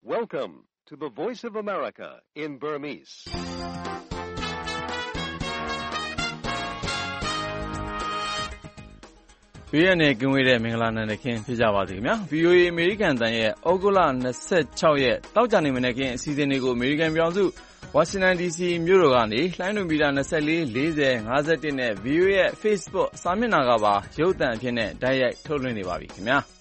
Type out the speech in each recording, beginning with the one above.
Welcome to the Voice of America in Burmese. ။ပြည်ရနေကင်းဝေးတဲ့မင်္ဂလာနံနက်ခင်းဖြစ်ကြပါစေခင်ဗျာ။ VOA အမေရိကန်တန်ရဲ့ဩဂုတ်လ26ရက်တောက်ကြနေမနေ့ကင်းအစီအစဉ်တွေကိုအမေရိကန်ပြည်ထောင်စုဝါရှင်တန် DC မြို့တော်ကနေလှိုင်းလွန်မီတာ24 40 51နဲ့ VOA ရဲ့ Facebook စာမျက်နှာကပါရုပ်သံအဖြစ်နဲ့တိုက်ရိုက်ထုတ်လွှင့်နေပါပြီခင်ဗျာ။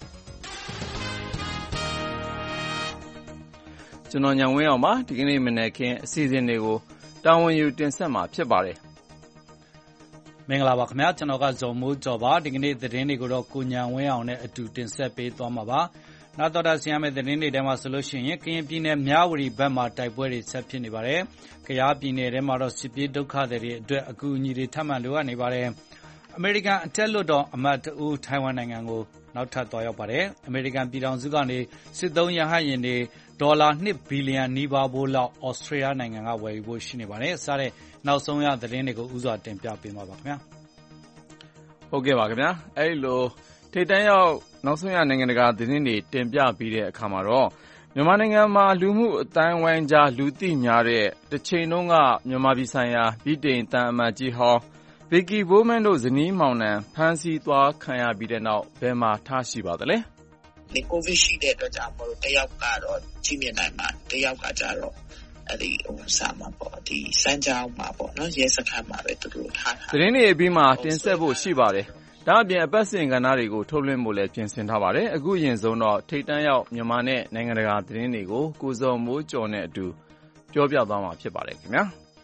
ကျွန်တော်ညံဝင်းအောင်ပါဒီကနေ့မနေ့ကင်းအစီအစဉ်တွေကိုတာဝန်ယူတင်ဆက်မှာဖြစ်ပါတယ်။မင်္ဂလာပါခင်ဗျာကျွန်တော်ကဇော်မိုးကျော်ပါဒီကနေ့သတင်းတွေကိုတော့ကိုညံဝင်းအောင်နဲ့အတူတင်ဆက်ပေးသွားမှာပါနောက်တော့ဆင်ရမယ့်သတင်းတွေထဲမှာဆိုလို့ရှိရင်ကရင်ပြည်နယ်မြဝတီဘက်မှာတိုက်ပွဲတွေဆက်ဖြစ်နေပါတယ်ကယားပြည်နယ်ထဲမှာတော့စစ်ပြေးဒုက္ခသည်တွေအတွက်အကူအညီတွေထပ်မံလိုအပ်နေပါတယ်အမေရိကန်အထက်လွှတ်တော်အမတ်တဦးထိုင်ဝမ်နိုင်ငံကိုနောက်ထပ်သွားရောက်ပါတယ်အမေရိကန်ပြည်ထောင်စုကနေစစ်သုံးရဟတ်ယာဉ်တွေဒေါ်လာ2ဘီလီယံနီးပါးဖိုးလောက်ဩစတြေးလျနိုင်ငံကဝယ်ယူဖို့ရှိနေပါတယ်စတဲ့နောက်ဆုံးရသတင်းတွေကိုဥစွာတင်ပြပေးမှာပါခင်ဗျာဟုတ်ကဲ့ပါခင်ဗျာအဲ့လိုထိပ်တန်းရောက်နောက်ဆုံးရနိုင်ငံတကာသတင်းတွေတင်ပြပြီးတဲ့အခါမှာတော့မြန်မာနိုင်ငံမှာလူမှုအတိုင်းဝိုင်းကြားလူသိများတဲ့တစ်ချိန်လုံးကမြန်မာပြည်ဆိုင်ရာပြည်တိန်တန်အမတ်ကြီးဟောင်းဗီကီဘိုးမန်းတို့ဇနီးမောင်နှံဖမ်းဆီးသွားခံရပြီးတဲ့နောက်ဘယ်မှာထားရှိပါသလဲဒီကိုဗစ်ရှိတဲ့အတွက်ကြောင့်မလို့တယောက်ကတော့ကြီးမြင့်နိုင်မှာတယောက်ကကြတော့အဲ့ဒီစာမှာပေါ့ဒီစမ်းကြောင်းမှာပေါ့နော်ရဲစခန်းမှာပဲသူတို့ထားတာသတင်းတွေအပြီးမှာတင်ဆက်ဖို့ရှိပါတယ်ဒါအပြင်အပတ်စဉ်ကဏ္ဍတွေကိုထုတ်လွှင့်ဖို့လည်းပြင်ဆင်ထားပါတယ်အခုရင်ဆုံးတော့ထိပ်တန်းရောက်မြန်မာနဲ့နိုင်ငံတကာသတင်းတွေကိုကိုဇော်မိုးကျော်နဲ့အတူပြောပြသွားမှာဖြစ်ပါတယ်ခင်ဗျာ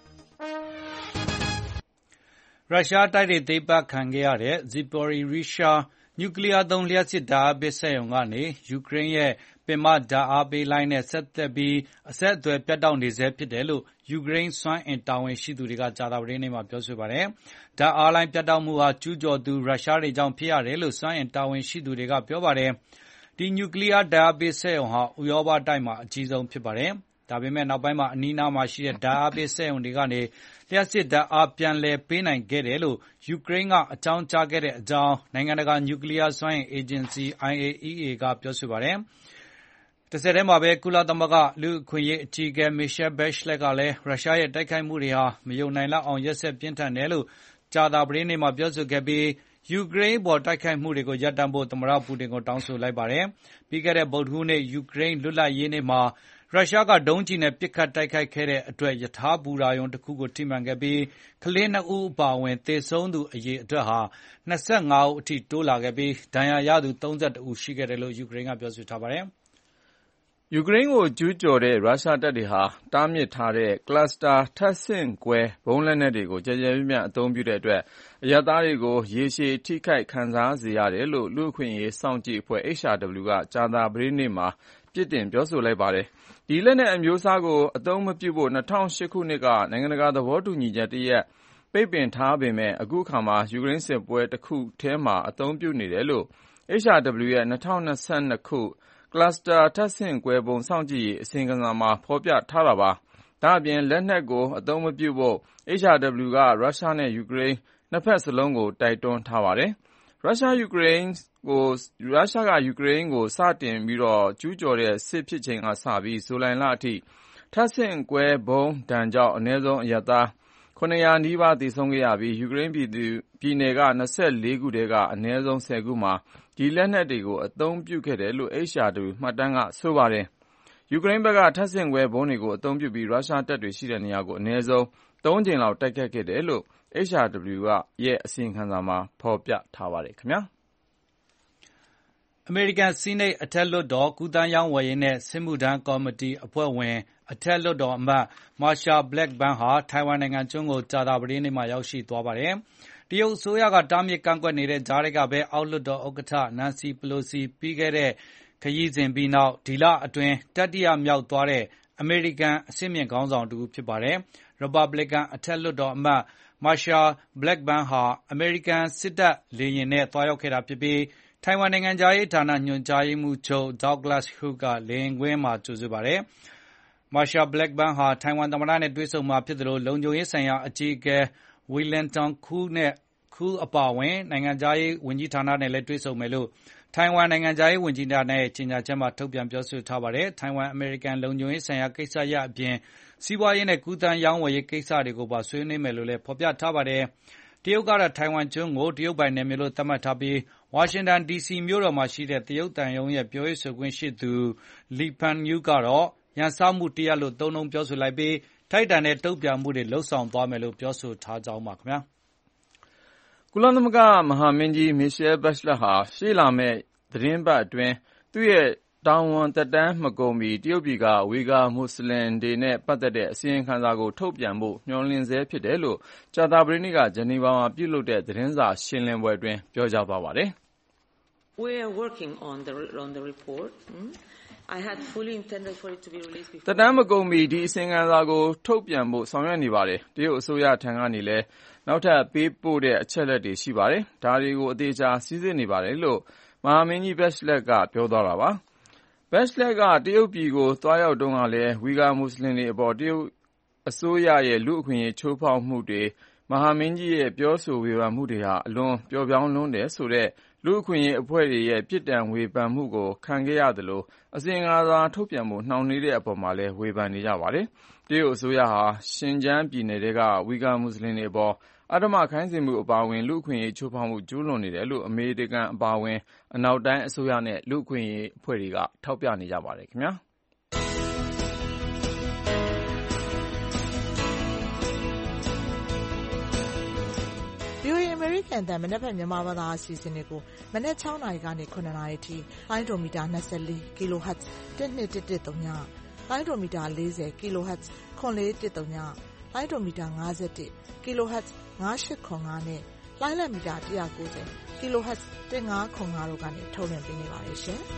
ရုရှားတိုက်တွေသိမ်းပိုက်ခံခဲ့ရတဲ့ Zaporizhzhia နျူကလ িয়ার သုံးလျှပ်စစ်ဓာတ်အားပေးစက်ရုံကနေယူကရိန်းရဲ့ပင်မဓာတ်အားပေးလိုင်းနဲ့ဆက်သွယ်ပြီးအဆက်အသွယ်ပြတ်တောက်နေဆဲဖြစ်တယ်လို့ယူကရိန်းစွမ်းအင်တာဝန်ရှိသူတွေကကြာသပတေးနေ့မှာပြောဆိုပါတယ်။ဓာတ်အားလိုင်းပြတ်တောက်မှုဟာကျူးကျော်သူရုရှားတွေကြောင့်ဖြစ်ရတယ်လို့စွမ်းအင်တာဝန်ရှိသူတွေကပြောပါတယ်။ဒီနျူကလ িয়ার ဓာတ်အားပေးစက်ရုံဟာဥရောပတိုက်မှာအကြီးဆုံးဖြစ်ပါတယ်။ဒါပေမဲ့နောက်ပိုင်းမှာအနီးအနားမှာရှိတဲ့ဓာတ်အားပေးစက်ရုံတွေကနေလျှပ်စစ်ဓာတ်အားပြန်လည်ပေးနိုင်ခဲ့တယ်လို့ယူကရိန်းကအကြောင်းကြားခဲ့တဲ့အကြောင်းနိုင်ငံတကာနျူကလ িয়ার စွမ်းအင်အေဂျင်စီ IAEA ကပြောဆိုပါတယ်။တစ်ဆက်တည်းမှာပဲကုလသမဂ္ဂလူ့အခွင့်အရေးအကြီးအကဲ Michelle Bachelet ကလည်းရုရှားရဲ့တိုက်ခိုက်မှုတွေဟာမယုံနိုင်လောက်အောင်ရက်စက်ပြင်းထန်တယ်လို့ကြာသပတေးနေ့မှာပြောဆိုခဲ့ပြီးယူကရိန်းပေါ်တိုက်ခိုက်မှုတွေကိုရပ်တန့်ဖို့သမ္မတပူတင်ကိုတောင်းဆိုလိုက်ပါတယ်။ပြီးခဲ့တဲ့ဗုဒ္ဓဟူးနေ့ယူကရိန်းလွတ်လပ်ရေးနေ့မှာရုရှားကဒုံးကျည်နဲ့ပစ်ခတ်တိုက်ခိုက်ခဲ့တဲ့အတွက်ယထာဘူရာယုံတစ်ခုကိုထိမှန်ခဲ့ပြီးကလေး2ဦးအပါအဝင်သေဆုံးသူအရေအတွက်ဟာ25ဦးအထိတိုးလာခဲ့ပြီးဒဏ်ရာရသူ31ဦးရှိခဲ့တယ်လို့ယူကရိန်းကပြောဆိုထားပါတယ်ယူကရိန်းကိုကျူးကျော်တဲ့ရုရှားတပ်တွေဟာတားမြစ်ထားတဲ့ကလပ်စတာထပ်ဆင့်ကွဲဘုံလက်နက်တွေကိုကြည်ကြဲပြန့်အသုံးပြုတဲ့အတွက်အရပ်သားတွေကိုရေရှည်ထိခိုက်ခံစားစေရတယ်လို့လူ့အခွင့်အရေးစောင့်ကြည့်အဖွဲ့ HRW ကကြာသပတေးနေ့မှာပြစ်တင်ပြောဆိုလိုက်ပါတယ်ဒီလက်နက်အမျိုးအစားကိုအသုံးမပြုဖို့2008ခုနှစ်ကနိုင်ငံတကာသဘောတူညီချက်တရက်ပိတ်ပင်ထားပေမဲ့အခုခါမှာယူကရိန်းစစ်ပွဲတစ်ခုထဲမှာအသုံးပြုနေတယ်လို့ HRW ရဲ့2022ခုကလပ်စတာထပ်ဆင့်ကွဲပုံစောင့်ကြည့်ရေးအစီရင်ခံစာမှာဖော်ပြထားတာပါဒါအပြင်လက်နက်ကိုအသုံးမပြုဖို့ HRW ကရုရှားနဲ့ယူကရိန်းနှစ်ဖက်စလုံးကိုတိုက်တွန်းထားပါတယ်ရုရှားကယူကရိန်းကိုစတင်ပြီးကျူးကျော်တဲ့စစ်ဖြစ်ချိန်ကစပြီးဇူလိုင်လအထိထပ်ဆင့်ကွဲဘုံဒဏ်ကြောင့်အနည်းဆုံးအရပ်သား900နီးပါးသေဆုံးခဲ့ရပြီးယူကရိန်းပြည်နယ်က24ခုထဲကအနည်းဆုံး10ခုမှာဒီလက်နက်တွေကိုအသုံးပြုခဲ့တယ်လို့ HRW မှတ်တမ်းကဆိုပါတယ်ယူကရိန်းဘက်ကထပ်ဆင့်ကွဲဘုံတွေကိုအသုံးပြုပြီးရုရှားတပ်တွေရှိတဲ့နေရာကိုအနည်းဆုံး3ကြိမ်လောက်တိုက်ခတ်ခဲ့တယ်လို့ HRW ရဲ့အစီရင်ခံစာမှာဖော်ပြထားပါတယ်ခင်ဗျာအမေရိကန်ဆီးနိတ်အထက်လွှတ်တော်ကူးသန်းရောင်းဝယ်ရေးနဲ့စစ်မှုထမ်းကော်မတီအဖွဲ့ဝင်အထက်လွှတ်တော်အမတ် Marsha Blackburn ဟာထိုင်ဝမ်နိုင်ငံကျွန်းကိုကြာသပတေးနေ့မှာရောက်ရှိသွားပါတယ်။တရုတ်အစိုးရကတားမြစ်ကန့်ကွက်နေတဲ့ကြားကပဲအောက်လွှတ်တော်ဥက္ကဋ္ဌ Nancy Pelosi ပြီးခဲ့တဲ့ခရီးစဉ်ပြီးနောက်ဒီလအတွင်းတတိယမြောက်သွားတဲ့အမေရိကန်အဆင့်မြင့်ခေါင်းဆောင်တဦးဖြစ်ပါတယ်။ Republican အထက်လွှတ်တော်အမတ် Marsha Blackburn ဟာအမေရိကန်စစ်တပ်လေယာဉ်နဲ့သွားရောက်ခဲ့တာဖြစ်ပြီးထိုင်ဝမ်နိုင်ငံခြားရေးဌာနညွှန်ကြားရေးမှူးချုပ် Douglas Hu ကလေယာဉ်ကွင်းမှာကြိုဆိုပါတယ်။ Marsha Blackburn ဟာထိုင်ဝမ်သမ္မတနဲ့တွေ့ဆုံမှာဖြစ်သလိုလုံခြုံရေးဆိုင်ရာအကြီးအကဲ Wellington Koo အပါအဝင်နိုင်ငံခြားရေးဝန်ကြီးဌာနနဲ့လည်းတွေ့ဆုံမယ်လို့ထိုင်ဝမ်နိုင်ငံခြားရေးဝန်ကြီးဌာနရဲ့ကြေညာချက်မှာထုတ်ပြန်ပြောဆိုထားပါတယ်။ထိုင်ဝမ်အမေရိကန်လုံခြုံရေးဆိုင်ရာကိစ္စရပ်အပြင်စီးပွားရေးနဲ့ကူးသန်းရောင်းဝယ်ရေးကိစ္စတွေကိုပါဆွေးနွေးမယ်လို့လည်းဖော်ပြထားပါတယ်။တရုတ်ကတော့ထိုင်ဝမ်ကျွန်းကိုတရုတ်ပိုင်နယ်မြေလို့သတ်မှတ်ထားပြီးဝါရှင်တန် DC မြို့တော်မှာရှိတဲ့တရုတ်သံရုံးရဲ့ပြောရေးဆိုခွင့်ရှိသူLi Pengyuကတော့ရန်စမှုတရပ်လို့သုံးနှုန်းပြောဆိုလိုက်ပြီးထိုက်တန်တဲ့တုံ့ပြန်မှုတွေလုပ်ဆောင်သွားမယ်လို့ပြောဆိုထားကြောင်းပါခင်ဗျာ။ကုလသမဂ္ဂမဟာမင်းကြီး Michelle Bachelet ဟာရှေ့လာမယ့်သတင်းပတ်အတွင်းသူ့ရဲ့တာဝန်သက်တမ်းမကုန်မီတရုတ်ပြည်ကဝီဂါမွတ်ဆလင်တွေနဲ့ပတ်သက်တဲ့အစီရင်ခံစာကိုထုတ်ပြန်ဖို့မျှော်လင့်ဆဲဖြစ်တယ်လို့ကြာသပတေးနေ့ကဂျနီဗာမှာပြုလုပ်တဲ့သတင်းစာရှင်းလင်းပွဲအတွင်းပြောကြားသွားပါတယ်။ We are working on the report. I had fully intended for it to be released before. သက်တမ်းမကုန်မီဒီအစီရင်ခံစာကိုထုတ်ပြန်ဖို့ဆောင်ရွက်နေပါတယ်။တရုတ်အစိုးရထံကနေလည်းနောက်ထပ်ပေးပို့တဲ့အချက်လက်တွေရှိပါတယ်။ဒါတွေကိုအသေးချာစီစစ်နေပါတယ်လို့မဟာမင်းကြီး Bachelet ကပြောသွားတာပါ။ Bachelet ကတရုတ်ပြည်ကိုသွားရောက်တုန်းကလည်းဝီဂါမွတ်ဆလင်တွေအပေါ်တရုတ်အစိုးရရဲ့လူ့အခွင့်အရေးချိုးဖောက်မှုတွေမဟာမင်းကြီးရဲ့ပြောဆိုဝေဖန်မှုတွေဟာအလွန်ပျော့ပြောင်းလွန်းတယ်ဆိုတဲ့လူ့အခွင့်အရေးအဖွဲ့တွေရဲ့ပြစ်ဒဏ်ဝေဖန်မှုကိုခံခဲ့ရသလိုအစီရင်ခံစာထုတ်ပြန်ဖို့နှောင့်နှေးတဲ့အပေါ်မှာလည်းဝေဖန်နေကြပါတယ်။တရုတ်အစိုးရဟာရှင်ကျန်းပြည်နယ်ထဲကဝီဂါမွတ်ဆလင်တွေအပေါ်အဓမ္မခိုင်းစေမှုအပါအဝင်လူ့အခွင့်အရေးချိုးဖောက်မှုကျူးလွန်နေတယ်လို့အမေရိကန်အပါအဝင်အနောက်တိုင်းအစိုးရနဲ့လူ့အခွင့်အရေးအဖွဲ့တွေကထောက်ပြနေကြပါတယ်ခင်ဗျာ။ VOA အမေရိကန်အသံမနက်ဖြန်မြန်မာဘာသာအစီအစဉ်တွေကိုမနက်6 နာရီကနေ 9 နာရီထိလိုင်းဒိုမီတာ24 kHz 12113ညလိုင်းဒိုမီတာ40 kHz 9413ညလိုင်းဒိုမီတာ51 kHz 9805နဲ့လိုင်းလက်မီတာ190 kHz 1505တို့ကနေထုတ်လွှင့်ပေးနေပါတယ်ရှင်။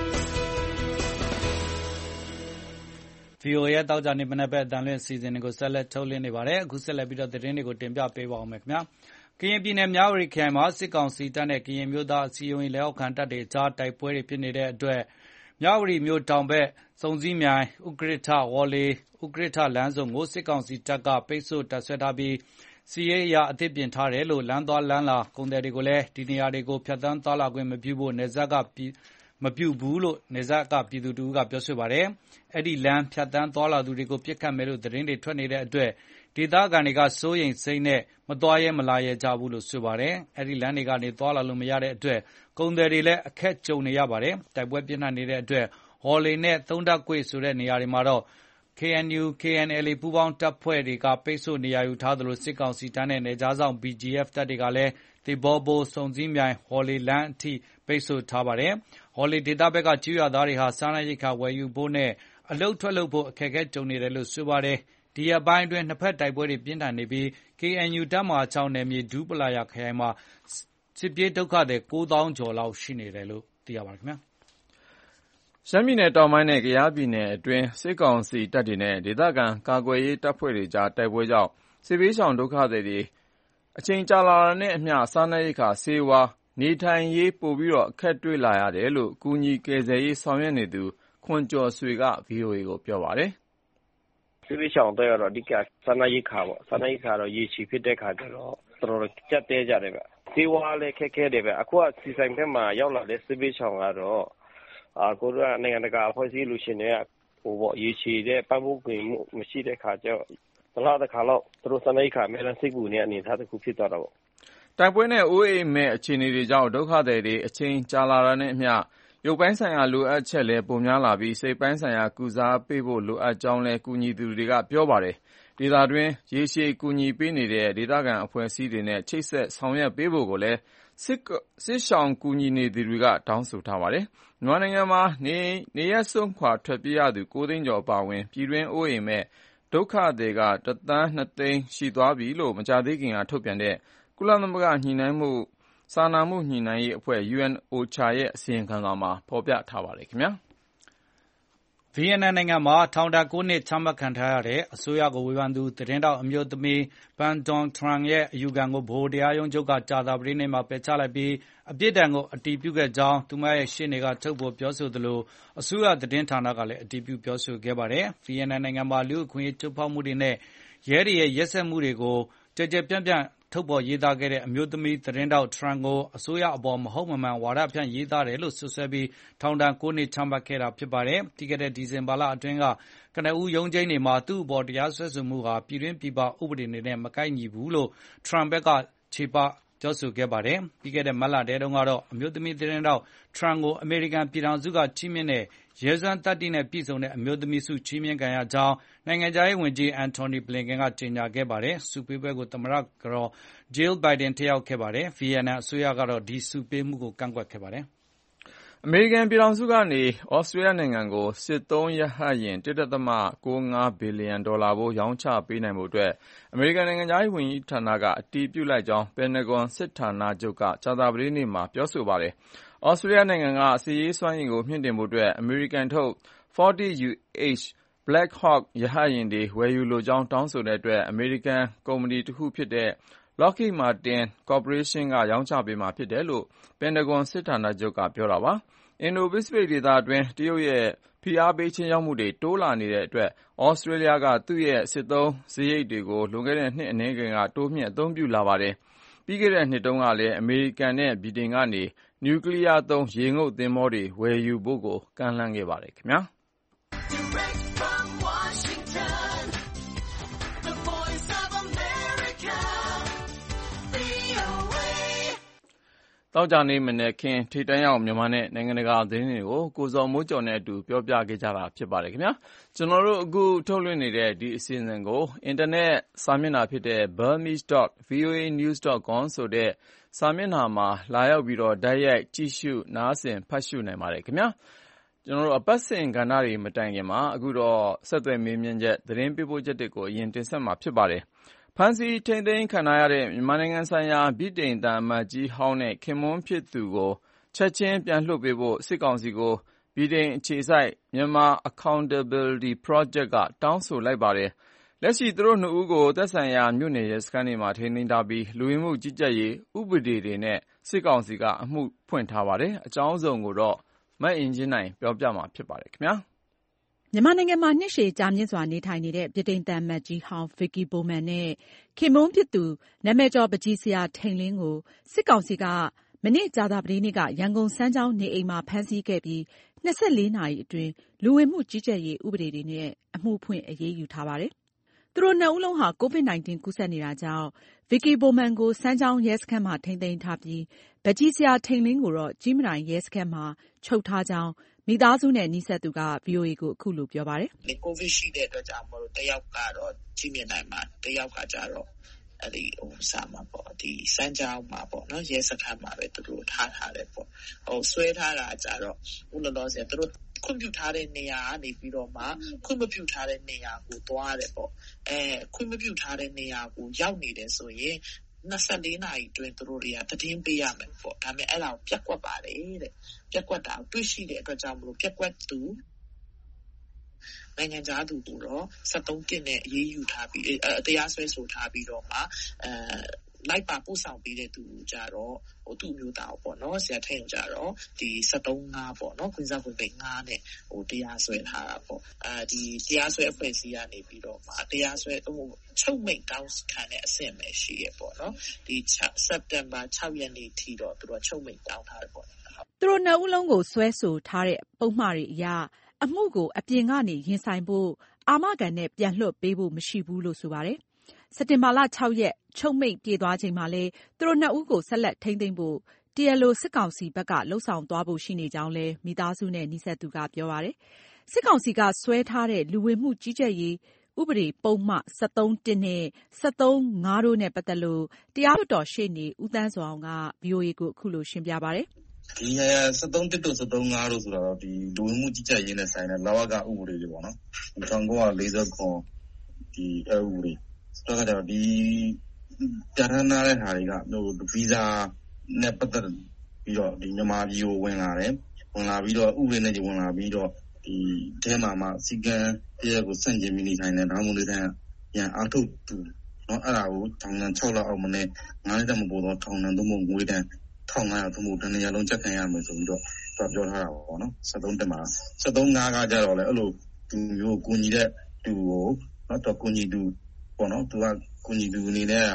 VOA ရဲ့တောက်ကြနေမနက်ဘက်အတန်လွင့်အစီအစဉ်တွေကိုဆက်လက်ထုတ်လွှင့်နေပါတယ်။အခုဆက်လက်ပြီးတော့သတင်းတွေကိုတင်ပြပေးပါဦးမယ်ခင်ဗျာ။ကရင်ပြည်နယ်မြဝတီခရိုင်မှာစစ်ကောင်စီတပ်နဲ့ကရင်မျိုးသားအစည်းအရုံးလက်အောက်ခံတပ်တွေကြားတိုက်ပွဲတွေဖြစ်နေတဲ့အတွက်မြဝတီမြို့တောင်ဘက်စုံစည်းမြိုင်ဥကရထဝေါ်လေဥကရထလမ်းစုံကိုစစ်ကောင်စီတပ်ကပိတ်ဆို့တပ်ဆွဲထားပြီးစီးရဲအရာအသစ်ပြင်ထားတယ်လို့လမ်းသွားလမ်းလာကုန်တယ်တွေကိုလည်းဒီနေရာတွေကိုဖြတ်တန်းသွားလာခွင့်မပြုဖို့နယ်စပ်ကမပြုဘူးလို့နယ်စပ်ကပြည်သူတို့ကပြောဆိုပါတယ်။အဲ့ဒီလမ်းဖြတ်တန်းသွားလာသူတွေကိုပြစ်ခတ်မယ်လို့သတင်းတွေထွက်နေတဲ့အတွက်ဒေသခံတွေကစိုးရိမ်စိတ်နဲ့မသွားရဲမလာရဲကြဘူးလို့ဆိုပါတယ်။အဲ့ဒီလမ်းတွေကနေသွားလာလို့မရတဲ့အတွက်ကုန်သည်တွေလည်းအခက်ကြုံနေရပါတယ်။တိုက်ပွဲပြင်းထန်နေတဲ့အတွက်ဟော်လီနဲ့သုံးတပ်ကွေ့ဆိုတဲ့နေရာတွေမှာတော့ KNU KNLA ပူးပေါင်းတပ်ဖွဲ့တွေကပိတ်ဆို့နေရာယူထားသလိုစစ်ကောင်စီတပ်နဲ့နယ်ခြားစောင့် BGF တပ်တွေကလည်းသီပေါဘိုးစုံစည်းမြိုင်ဟော်လီလမ်းအထိပိတ်ဆို့ထားပါတယ်။ဟော်လီဒေသဘက်ကကျွေးရသားတွေဟာစားနပ်ရိက္ခာဝယ်ယူဖို့နဲ့အလုတ်ထွက်လုပ်ဖို့အခက်အခဲကြုံနေတယ်လို့ဆိုပါတယ်။ဒီရက်ပိုင်းအတွင်းနှစ်ဖက်တိုက်ပွဲတွေပြင်းထန်နေပြီး KNU တပ်မဟာ6နယ်မြေဒူးပလာယာခရိုင်မှာစစ်ပြေးဒုက္ခသည် 9,000 ကျော်လောက်ရှိနေတယ်လို့သိရပါတယ်ခင်ဗျာ။ရှမ်းပြည်နယ်တောင်ပိုင်းနဲ့ကယားပြည်နယ်အတွင်းစစ်ကောင်စီတပ်တွေနဲ့ဒေသခံကာကွယ်ရေးတပ်ဖွဲ့တွေကြားတိုက်ပွဲကြောင့်စစ်ဘေးရှောင်ဒုက္ခသည်တွေအချိန်ကြာလာတာနဲ့အမျှစားနပ်ရိက္ခာဆေးဝါးနေထိုင်ရေးပိုပြီးအခက်တွေ့လာရတယ်လို့ကူညီကယ်ဆယ်ရေးဆောင်ရွက်နေသူခွန်ကျော်ဆွေက VOA ကိုပြောပါတယ်။စစ်ဘေးရှောင်တွေကတော့အဓိကစားနပ်ရိက္ခာပေါ့စားနပ်ရိက္ခာတော့ရေရှည်ဖြစ်တဲ့ခါကျတော့တော်တော်ကြက်တဲကြတယ်ဗျဆေးဝါးလည်းခက်ခဲတယ်ဗျအခုကစီဆိုင်ဘက်မှာရောက်လာတဲ့စစ်ဘေးရှောင်ကတော့ကိုတို့ကနိုင်ငံတကာအဖွဲ့အစည်းလူရှင်တွေကရေရှည်တဲ့ပတ်ဖို့ပြင်မှုမရှိတဲ့ခါကျတော့တလားတစ်ခါတော့သူတို့စားနပ်ရိက္ခာအများနဲ့စိတ်ကူနဲ့အနေထားတစ်ခုဖြစ်သွားတာပေါ့တိုက်ပွဲနဲ့အိုးအိမ်မဲ့အခြေအနေတွေကြောင့်ဒုက္ခသည်တွေအချိန်ကြာလာတာနဲ့အမျှရုပ်ပိုင်းဆိုင်ရာလိုအပ်ချက်လည်းပိုများလာပြီးစိတ်ပိုင်းဆိုင်ရာကုစားပေးဖို့လိုအပ်ကြောင်းလည်းကူညီသူတွေကပြောပါတယ်။ဒေသတွင်းရေရှည်ကူညီပေးနေတဲ့ဒေသခံအဖွဲ့အစည်းတွေနဲ့ချိတ်ဆက်ဆောင်ရွက်ပေးဖို့ကိုလည်းစစ်ရှောင်ကူညီနေသူတွေကတောင်းဆိုထားပါတယ်။မြန်မာနိုင်ငံမှာနေရပ်စွန့်ခွာထွက်ပြေးရသူ9 သိန်းကျော်အပါအဝင်ပြည်တွင်းအိုးအိမ်မဲ့ဒုက္ခသည်က1.2 သန်းရှိသွားပြီလို့မကြာသေးခင်ကထုတ်ပြန်တဲ့ကုလသမဂ္ဂစာနာမှုညှိနှိုင်းရေးအဖွဲ့ UNOCHA ရဲ့အစီရင်ခံစာမှာဖော်ပြထားပါတယ်ခင်ဗျာဗီယက်နမ်နိုင်ငံမှာထောင်ဒဏ်9 နှစ်ချမှတ်ခံထားရတဲ့အစိုးရကိုဝေဖန်သူသတင်းတောက်အမျိုးသမီး Van Don Trang ရဲ့အယူခံကိုဗဟိုတရားရုံးချုပ်ကကြာသပတေးနေ့မှာပယ်ချလိုက်ပြီးအပြစ်ဒဏ်ကိုအတည်ပြုခဲ့ကြောင်းသူမရဲ့ရှေ့နေကထုတ်ဖော်ပြောဆိုသလိုအစိုးရသတင်းဌာနကလည်းအတည်ပြုပြောဆိုခဲ့ပါတယ်။ဗီယက်နမ်နိုင်ငံမှာလူ့အခွင့်အရေးချိုးဖောက်မှုတွေနဲ့ရဲတွေရဲ့ရက်စက်မှုတွေကိုကြဲကြဲပြန့်ပြန့်ထုတ်ဖော်ရေးသားခဲ့တဲ့အမျိုးသမီးသတင်းထောက် Trump ကိုအစိုးရအပေါ်မဟုတ်မမှန်ဝါဒဖြန့်ရေးသားတယ်လို့စွပ်စွဲပြီးထောင်ဒဏ် 9 နှစ်ချမှတ်ခဲ့တာဖြစ်ပါတယ်။ပြီးခဲ့တဲ့ဒီဇင်ဘာလအတွင်းကကနဦးရုံးချိန်းတွေမှာသူ့အပေါ်တရားစွဲဆိုမှုဟာပြည်တွင်းပြည်ပဥပဒေတွေနဲ့မကိုက်ညီဘူးလို့ Trump ဘက်ကချေပပြောဆိုခဲ့ပါတယ်။ပြီးခဲ့တဲ့မတ်လထဲတုန်းကတော့အမျိုးသမီးသတင်းထောက် Trump ကိုအမေရိကန်ပြည်ထောင်စုကချီးမြှင့်တဲ့ရဲစွမ်းသတ္တိနဲ့ပြည့်စုံတဲ့အမျိုးသမီးဆုချီးမြှင့်ခံရကြောင်းနိုင်ငံခြားရေးဝန်ကြီး Antony Blinken ကကြေညာခဲ့ပါတယ်။ဆုပေးပွဲကိုသမ္မတကတော် Jill Biden တက်ရောက်ခဲ့ပါတယ်။ ဗီယက်နမ်အစိုးရကတော့ဒီဆုပေးမှုကိုကန့်ကွက်ခဲ့ပါတယ်။အမေရိကန်ပြည်ထောင်စုကနေဩစတြေးလျနိုင်ငံကိုစစ်သုံးရဟတ်ယာဉ် 1.95 ဘီလီယံဒေါ်လာဖိုးရောင်းချပေးနိုင်ဖို့အတွက်အမေရိကန်နိုင်ငံခြားရေးဝန်ကြီးဌာနကအတည်ပြုလိုက်ကြောင်းပင်တဂွန်စစ်ဌာနချုပ်ကကြာသပတေးနေ့မှာပြောဆိုပါတယ်။ဩစတြေးလျနိုင်ငံကစစ်ရေးစွမ်းရည်ကိုမြှင့်တင်ဖို့အတွက်အမေရိကန်ထုတ် 40UH Black Hawk ရဟတ်ယာဉ်တွေဝယ်ယူလိုကြောင်းတောင်းဆိုတဲ့အတွက်အမေရိကန်ကုမ္ပဏီတခုဖြစ်တဲ့ Lockheed Martin Corporation ကရောင်းချပေးမှာဖြစ်တယ်လို့ပင်တဂွန်စစ်ဌာနချုပ်ကပြောတာပါ။အင်ဒို-ပစိဖိတ်ဒေသတွင်းတရုတ်ရဲ့ဖိအားပေးခြိမ်းခြောက်မှုတွေတိုးလာနေတဲ့အတွက်ဩစတြေးလျကသူ့ရဲ့စစ်သုံးစရိတ်တွေကိုလွန်ခဲ့တဲ့နှစ်အနည်းငယ်ကတိုးမြှင့်အသုံးပြုလာပါတယ်။ပြီးခဲ့တဲ့နှစ်တုန်းကလည်းအမေရိကန်နဲ့ဗြိတိန်ကနေနျူကလီးယားသုံးရေငုပ်သင်္ဘောတွေဝယ်ယူဖို့ကိုကမ်းလှမ်းခဲ့ပါတယ်ခင်ဗျာ။သောကြာနေ့မနက်ခင်းထိပ်တန်းရောက်မြန်မာနဲ့နိုင်ငံတကာသတင်းတွေကိုကိုဇော်မိုးကျော်နဲ့အတူပြောပြခဲ့ကြတာဖြစ်ပါတယ်ခင်ဗျာကျွန်တော်တို့အခုထုတ်လွှင့်နေတဲ့ဒီအစီအစဉ်ကိုအင်တာနက်စာမျက်နှာဖြစ်တဲ့ burmese.voanews.com ဆိုတဲ့စာမျက်နှာမှာလာရောက်ပြီးတော့တိုက်ရိုက်ကြည့်ရှုနားဆင်ဖတ်ရှုနိုင်ပါတယ်ခင်ဗျာကျွန်တော်တို့အပတ်စဉ်ကဏ္ဍတွေမတိုင်ခင်မှာအခုတော့ဆက်သွယ်မေးမြန်းချက်သတင်းပေးပို့ချက်တွေကိုအရင်တင်ဆက်မှာဖြစ်ပါတယ်ဖမ်းဆီးထိန်းသိမ်းခံရတဲ့မြန်မာနိုင်ငံဆိုင်ရာဗြိတိန်သံအမတ်ကြီးဟောင်းနဲ့ခင်မွန်းဖြစ်သူကိုချက်ချင်းပြန်လွှတ်ပေးဖို့စစ်ကောင်စီကိုဗြိတိန်အခြေစိုက် Myanmar Accountability Project ကတောင်းဆိုလိုက်ပါတယ်။လက်ရှိသူတို့နှစ်ဦးကိုသက်ဆိုင်ရာမြို့နယ်ရဲစခန်းတွေမှာထိန်းသိမ်းထားပြီးလူဝင်မှုကြီးကြပ်ရေးဥပဒေတွေနဲ့စစ်ကောင်စီကအမှုဖွင့်ထားပါတယ်။အကြောင်းစုံကိုတော့မအင်ကြင်းနိုင်ပြောပြမှာဖြစ်ပါတယ်ခင်ဗျာ။မြန်မာနိုင်ငံမှာနှစ်ရှည်ကြာမြင့်စွာနေထိုင်နေတဲ့ဗြိတိန်သံအမတ်ကြီးဟောင်း Vicky Bowman နဲ့ခင်မွန်းဖြစ်သူနာမည်ကျော်ပန်းချီဆရာထိန်လင်းကိုစစ်ကောင်စီကမနေ့ကြာသပတေးနေ့ကရန်ကုန်စမ်းချောင်းနေအိမ်မှာဖမ်းဆီးခဲ့ပြီး24နာရီအတွင်းလူဝင်မှုကြီးကြပ်ရေးဥပဒေတွေနဲ့အမှုဖွင့်အရေးယူထားပါတယ်။သူတို့နှစ်ဦးလုံးဟာ COVID-19 ကူးစက်နေတာကြောင့် Vicky Bowman ကိုစမ်းချောင်းရဲစခန်းမှာထိန်းသိမ်းထားပြီးပန်းချီဆရာထိန်လင်းကိုတော့ကြည့်မြင်တိုင်ရဲစခန်းမှာချုပ်ထားကြောင်းမိသားစုနဲ့နီးစပ်သူက VOA ကိုအခုလိုပြောပါတယ်။ ကိုဗစ်ရှိတဲ့အတွက်ကြောင့်မို့လို့တယောက်ကတော့ကြည့်မြင်နိုင်မှာတယောက်ကကြတော့ဒီမှာပေါ့ဒီစမ်းချောင်းမှာပေါ့နော်ရဲစခန်းမှာပဲသူတို့ထားတယ်ပေါ့ဆွဲထားတာကြတော့ဥလောလောဆယ်သူတို့ခွင့်ပြုထားတဲ့နေရာကနေပြီးတော့မှခွင့်မပြုထားတဲ့နေရာကိုသွားတယ်ပေါ့ခွင့်မပြုထားတဲ့နေရာကိုရောက်နေတယ်ဆိုရင်24နာရီအတွင်းသူတို့တွေကသတင်းပေးရမယ်ပေါ့ဒါပေမဲ့အဲ့ဒါကိုပြက်ကွက်ပါတယ်တဲ့ပြက်ကွက်တာကိုတွေ့ရှိတဲ့အတွက်ကြောင့်မလို့ပြက်ကွက်သူနိုင်ငံခြားသူကိုတော့73တင်နဲ့အရေးယူထားပြီးတရားစွဲဆိုထားပြီးတော့မှလိုက်ပါပို့ဆောင်ပေးတဲ့သူကြတော့သူ့မျိုးသားပေါ့နော်ဆရာထိန်ကြတော့ဒီ73-5ပေါ့နော်ခွင့်စားခွင့်ပိတ်5နဲ့တရားစွဲထားတာပေါ့ဒီတရားစွဲအဖွဲ့အစည်းကနေပြီးတော့တရားစွဲချုပ်မိန့်တောင်းခံတဲ့အဆင့်ပဲရှိရပေါ့နော်ဒီစက်တင်ဘာ6ရက်နေ့ထိတော့သူတို့ချုပ်မိန့်တောင်းထားတယ်ပေါ့သူတို့နှစ်ဦးလုံးကိုဆွဲဆိုထားတဲ့ပုံမှားတွေအရအမှုကိုအပြင်ကနေရင်ဆိုင်ဖို့အာမခံနဲ့ပြန်လွှတ်ပေးဖို့မရှိဘူးလို့ဆိုပါတယ်။စက်တင်ဘာလ6ရက်ချုပ်မိန့်ပြည့်သွားချိန်မှာလည်းသူတို့နှစ်ဦးကိုဆက်လက်ထိန်းသိမ်းဖို့တရားလိုစစ်ကောင်စီဘက်ကလှုံ့ဆော်သွားဖို့ရှိနေကြောင်းလည်းမိသားစုနဲ့နီးစပ်သူကပြောပါတယ်။စစ်ကောင်စီကဆွဲထားတဲ့လူဝင်မှုကြီးကြပ်ရေးဥပဒေပုံမှ73-1နဲ့73-5တို့နဲ့ပတ်သက်လို့တရားလွှတ်တော်ရှေ့နေဦးသန်းဇော်အောင်က VOA ကိုအခုလိုရှင်းပြပါတယ်။ဒီ73-1တို့73-5တို့ဆိုတာတော့ဒီလူဝင်မှုကြီးကြပ်ရေးနဲ့ဆိုင်တဲ့လဝကဥပဒေတွေပေါ့နော်1949ဒီဥပဒေဆိုတော့ဒီပြဋ္ဌာန်းထားတဲ့ဟာတွေကဗီဇာနဲ့ပတ်သက်ပြီးတော့ဒီမြန်မာပြည်ကိုဝင်လာတယ်ဝင်လာပြီးတော့ဥပဒေနဲ့ဝင်လာပြီးတော့ဒီအဲမှာစီကံတရားကိုစန့်ကျင်မိနေထိုင်တဲ့ဒါမှမဟုတ်လည်းပြန်အားထုတ်သူနော်အဲ့ဒါကိုထောင်ဒဏ်6လအောက်မနဲ့9နှစ်တမပို့တော့ထောင်ဒဏ်သို့မဟုတ်ငွေဒဏ်1500သို့မဟုတ်တနည်းလုံးချက်ခံရမယ်ဆိုပြီးတော့ပြောထားတာပေါ့နော်73တက်မှာ73-5ကကြတော့လေအဲ့လိုသူမျိုးကိုညီတဲ့သူကိုနော်တော့ကိုညီသူပေါ့နော်သူကကိုညီသူအနေနဲ့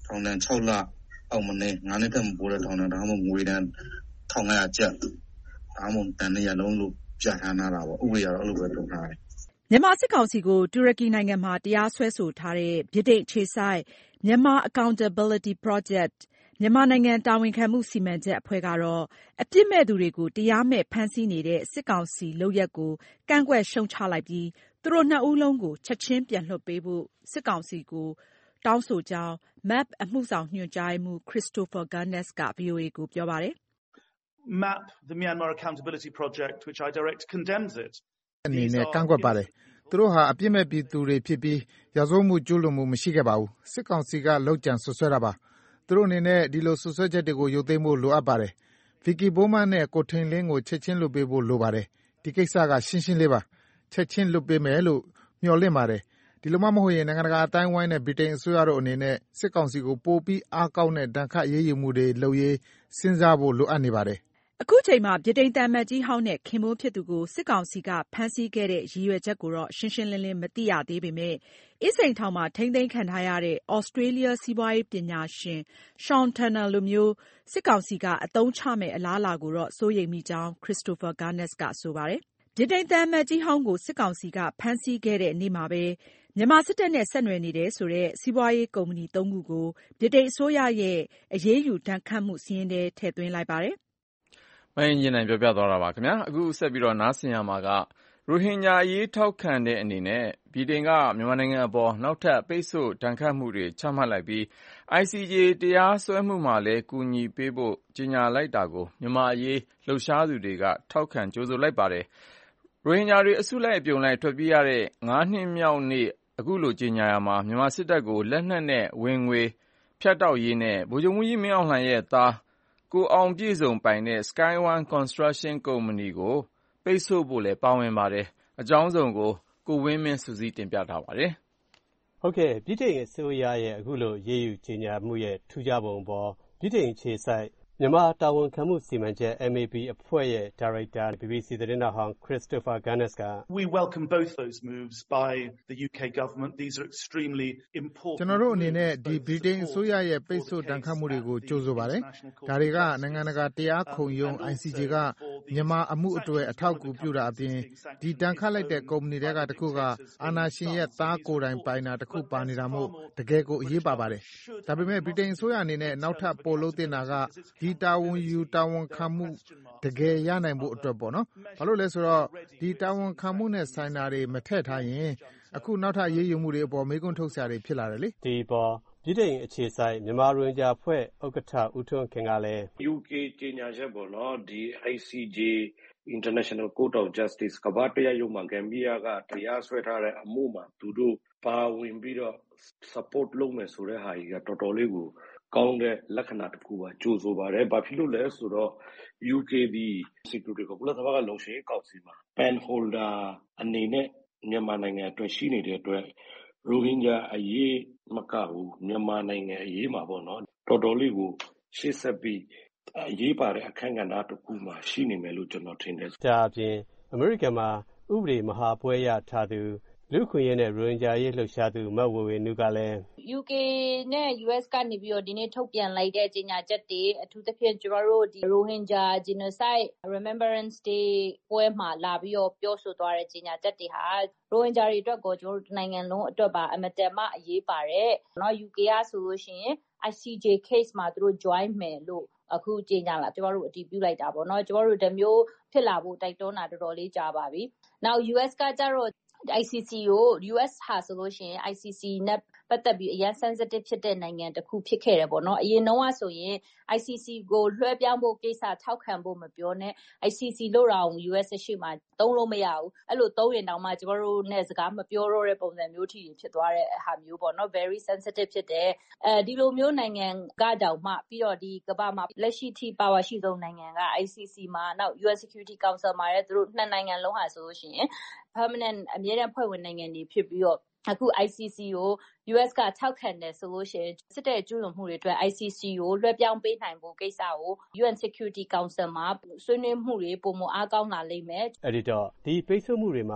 ထောင်ဒဏ်6 လအောက်မနည်း9 နှစ်ထက်မပိုတဲ့ထောင်ဒဏ်ဒါမှမဟုတ်ငွေဒဏ်1500ကျပ်ဒါမှမဟုတ်တန်100လုံးလို့ပြဋ္ဌာန်းထားတာပေါ့ဥပဒေကတော့အဲ့လိုပဲထုတ်ထားတယ်မြန်မာစစ်ကောင်စီကိုတူရကီနိုင်ငံမှာတရားစွဲဆိုထားတဲ့ဗြိတိန်အခြေစိုက် Myanmar Accountability Project မြန်မာနိုင်ငံတာဝန်ခံမှုစီမံချက်အဖွဲ့ကတော့အပြစ်မဲ့သူတွေကိုတရားမဲ့ဖမ်းဆီးနေတဲ့စစ်ကောင်စီလုပ်ရပ်ကိုကန့်ကွက်ရှုံချလိုက်ပြီးသူတို့2 ဦးလုံးကိုချက်ချင်းပြန်လွှတ်ပေးဖို့စစ်ကောင်စီကိုတောင်းဆိုကြောင်း MAP အမှုဆောင်ညွှန်ကြားရေးမှူး Christopher Gunness က VOA ကိုပြောပါတယ်။ MAP, the Myanmar Accountability Project, which I direct, condemns it. အနေနဲ့ကန့်ကွက်ပါတယ်။သူတို့ဟာအပြစ်မဲ့ပြည်သူတွေဖြစ်ပြီးရာဇဝတ်မှုကျူးလွန်မှုမရှိခဲ့ပါဘူး။စစ်ကောင်စီကလုပ်ကြံဆွဆွဲတာပါ။သူတို့အနေနဲ့ဒီလိုဆွဆွဲချက်တွေကိုရုပ်သိမ်းဖို့လိုအပ်ပါတယ်။ Vicky Bowman နဲ့ကိုထိန်လင်းကိုချက်ချင်းလွှတ်ပေးဖို့လိုပါတယ်။ဒီကိစ္စကရှင်းရှင်းလေးပါ။ချက်ချင်းလွှတ်ပေးမယ်လို့မျှော်လင့်ပါတယ်။ဒီလိုမှမဟုတ်ရင်နိုင်ငံတကာအတိုင်းအဝိုင်းနဲ့ဗြိတိန်အစိုးရတို့အနေနဲ့စစ်ကောင်စီကိုပိုပြီးအားကောင်းတဲ့ဒဏ်ခတ်အရေးယူမှုတွေလုပ်ရေးစဉ်းစားဖို့လိုအပ်နေပါတယ်။အခုချိန်မှာဗြိတိန်သံအမတ်ကြီးဟောင်းနဲ့ခင်ပွန်းဖြစ်သူကိုစစ်ကောင်စီကဖမ်းဆီးခဲ့တဲ့ရည်ရွယ်ချက်ကိုတော့ရှင်းရှင်းလင်းလင်းမသိရသေးပေမဲ့အင်းစိန်ထောင်မှာထိန်းသိမ်းခံထားရတဲ့ Australia စီးပွားရေးပညာရှင် Sean Turnell လိုမျိုးစစ်ကောင်စီကအသုံးချမဲ့အလားအလာကိုတော့စိုးရိမ်မိကြောင်း Christopher Gunness ကဆိုပါတယ်။ဗြိတိန်သံအမတ်ကြီးဟောင်းကိုစစ်ကောင်စီကဖမ်းဆီးခဲ့တဲ့နေ့မှာပဲမြန်မာစစ်တပ်နဲ့ဆက်နွယ်နေတယ်ဆိုတဲ့စီးပွားရေးကုမ္ပဏီ 3 ခုကိုဗြိတိန်အစိုးရရဲ့အရေးယူဒဏ်ခတ်မှုစာရင်းထဲထည့်သွင်းလိုက်ပါတယ်။မင်းကြီးနိုင်ပြောပြသွားတာပါခင်ဗျာ။အခုဆက်ပြီးတော့နားဆင်ရမှာကရိုဟင်ဂျာအရေးထောက်ခံတဲ့အနေနဲ့ဗြိတိန်ကမြန်မာနိုင်ငံအပေါ်နောက်ထပ်ပိတ်ဆို့ဒဏ်ခတ်မှုတွေချမှတ်လိုက်ပြီး ICJ တရားစွဲမှုမှာလည်းကူညီပေးဖို့ကြေညာလိုက်တာကိုမြန်မာအရေးလှုပ်ရှားသူတွေကထောက်ခံကြိုဆိုလိုက်ပါတယ်။ရိုဟင်ဂျာတွေအစုလိုက်အပြုံလိုက်ထွက်ပြေးရတဲ့9 နှစ်မြောက်နေ့အခုလိုကြေညာရမှာမြန်မာစစ်တပ်ကိုလက်နက်နဲ့ဝင်ငွေဖြတ်တောက်ရေးနဲ့ဗိုလ်ချုပ်မှူးကြီးမင်းအောင်လှိုင်ရဲ့သားကိုအောင်ပြည့်စုံပိုင်တဲ့ Sky One Construction ကုမ္ပဏီကိုပိတ်ဆို့ဖို့လည်းပါဝင်ပါတယ်။အကြောင်းစုံကိုကိုဝင်းမင်းစုစည်းတင်ပြထားပါတယ်။ဟုတ်ကဲ့ဗြိတိန်အစိုးရရဲ့အခုလိုရေးယူကြေညာမှုရဲ့ထူးခြားပုံပေါ်ဗြိတိန်အခြေစိုက်မြန်မာတာဝန်ခံမှုစီမံချက် MAP အဖွဲ့ရဲ့ဒါရိုက်တာ BBC သတင်းတော်ဟောင်း Christopher Gunness က We welcome both those moves by the UK government. These are extremely important. ကျွန်တော်တို့အနေနဲ့ဒီဗြိတိန်အစိုးရရဲ့ပိတ်ဆို့ဒဏ်ခတ်မှုတွေကိုကြိုဆိုပါတယ်။ဒါတွေကနိုင်ငံတကာတရားခုံရုံး ICJ ကမြန်မာအမှုအတွက်အထောက်အကူပြုတာအပြင်ဒီဒဏ်ခတ်လိုက်တဲ့ကုမ္ပဏီတွေကတခုကအာဏာရှင်ရဲ့သားကိုယ်တိုင်ပိုင်တာတခုပါနေတာမို့တကယ်ကိုအရေးပါပါတယ်။ဒါပေမဲ့ဗြိတိန်အစိုးရအနေနဲ့နောက်ထပ်ပို့လို့တင်တာကဒီတာဝန်ယူတာဝန်ခံမှုတကယ်ရနိုင်ဖို့အတွက်ပေါ့နော်။ဘာလို့လဲဆိုတော့ဒီတာဝန်ခံမှုနဲ့ဆိုင်တာတွေမထည့်ထားရင်အခုနောက်ထပ်ရေးယူမှုတွေအပေါ်မေးခွန်းထုတ်စရာတွေဖြစ်လာတယ်လေ။ဒီပေါ်ဗြိတိန်အခြေစိုက်မြန်မာရိုဟင်ဂျာအဖွဲ့ဥက္ကဋ္ဌဦးထွန်းခင်ကလည်း UK ကြေညာချက်ပေါ့နော်ဒီ ICJ International Court of Justice ကမ္ဘာတရားရုံးမှာဂမ်ဘီယာကတရားစွဲထားတဲ့အမှုမှာသူတို့ပါဝင်ပြီးတော့ support လုပ်မယ်ဆိုတဲ့ဟာကြီးကတော်တော်လေးကိုကောင်းတဲ့လက္ခဏာတစ်ခုပါကြိုဆိုပါတယ်။ဘာဖြစ်လို့လဲဆိုတော့ UK ဒီ Security ကကုလသမဂ္ဂလုံခြုံရေးကောင်စီမှာ pen holder အနေနဲ့မြန်မာနိုင်ငံအတွက်ရှိနေတဲ့အတွက်ရိုဟင်ဂျာအရေးမကဘူးမြန်မာနိုင်ငံအရေးမှာပေါ့နော်တော်တော်လေးကိုရှေ့ဆက်ပြီးအရေးပါတဲ့အခမ်းကဏ္ဍတစ်ခုမှာရှိနေမယ်လို့ကျွန်တော်ထင်တယ်။ဒါအပြင်အမေရိကန်မှာဥပဒေမဟာပွဲရထားသူလူခွင့်ရေးနဲ့ရိုဟင်ဂျာရေးလှုပ်ရှားသူမဝေဝေနုကလည်း UK နဲ့ US ကနေပြီးတော့ဒီနေ့ထုတ်ပြန်လိုက်တဲ့ကြေညာချက်တွေအထူးသဖြင့်ကျွန်တော်တို့ဒီရိုဟင်ဂျာ Genocide Remembrance Day ပွဲမှာလာပြီးတော့ပြောဆိုသွားတဲ့ကြေညာချက်တွေဟာရိုဟင်ဂျာတွေအတွက်ကိုကျွန်တော်တို့နိုင်ငံလုံးအတွက်ပါအမတန်မှအရေးပါတယ်เนาะ UK ကဆိုလို့ရှိရင် ICJ case မှာသူတို့ join မယ်လို့အခုကြေညာလာကျွန်တော်တို့အတည်ပြုလိုက်တာပေါ့เนาะကျွန်တော်တို့ဒီမျိုးဖြစ်လာဖို့တိုက်တွန်းတာတော်တော်လေးကြာပါပြီ။ Now US ကကြတော့ICC ကို US ဟာဆိုလို့ရှိရင် ICC နဲ့ပတ်သက်ပြီးအရင် sensitive ဖြစ်တဲ့နိုင်ငံတစ်ခုဖြစ်ခဲ့တယ်ပေါ့နော်အရင်တော့ဆိုရင် ICC ကိုလွှဲပြောင်းဖို့ကိစ္စထောက်ခံဖို့မပြောနဲ့ ICC လို့တော့ US ရှိမှသုံးလို့မရဘူးအဲ့လိုသုံးရင်တောင်မှကျမတို့နဲ့စကားမပြောတော့တဲ့ပုံစံမျိုးထိဖြစ်သွားတဲ့ဟာမျိုးပေါ့နော် very sensitive ဖြစ်တယ်ဒီလိုမျိုးနိုင်ငံကတောင်မှပြီးတော့ဒီကမ္ဘာမှာလက်ရှိထိ power ရှိဆုံးနိုင်ငံက ICC မှာနောက် US Security Council မှာလည်းသူတို့နှစ်နိုင်ငံလုံးဟာဆိုလို့ရှိရင် permanent အမြဲတမ်းဖွဲ့ဝင်နိုင်ငံတွေဖြစ်ပြီးတော့အခု ICC ကို US ကထောက်ခံတယ်ဆိုလို့ရှိရင်စစ်တဲ့ကျူးလွန်မှုတွေအတွက် ICC ကိုလွှဲပြောင်းပေးနိုင်ဖို့ကိစ္စကို UN Security Council မှာဆွေးနွေးမှုတွေပုံမအားကောင်းလာလိမ့်မယ်အဲ့ဒီတော့ဒီပိတ်ဆို့မှုတွေမှာ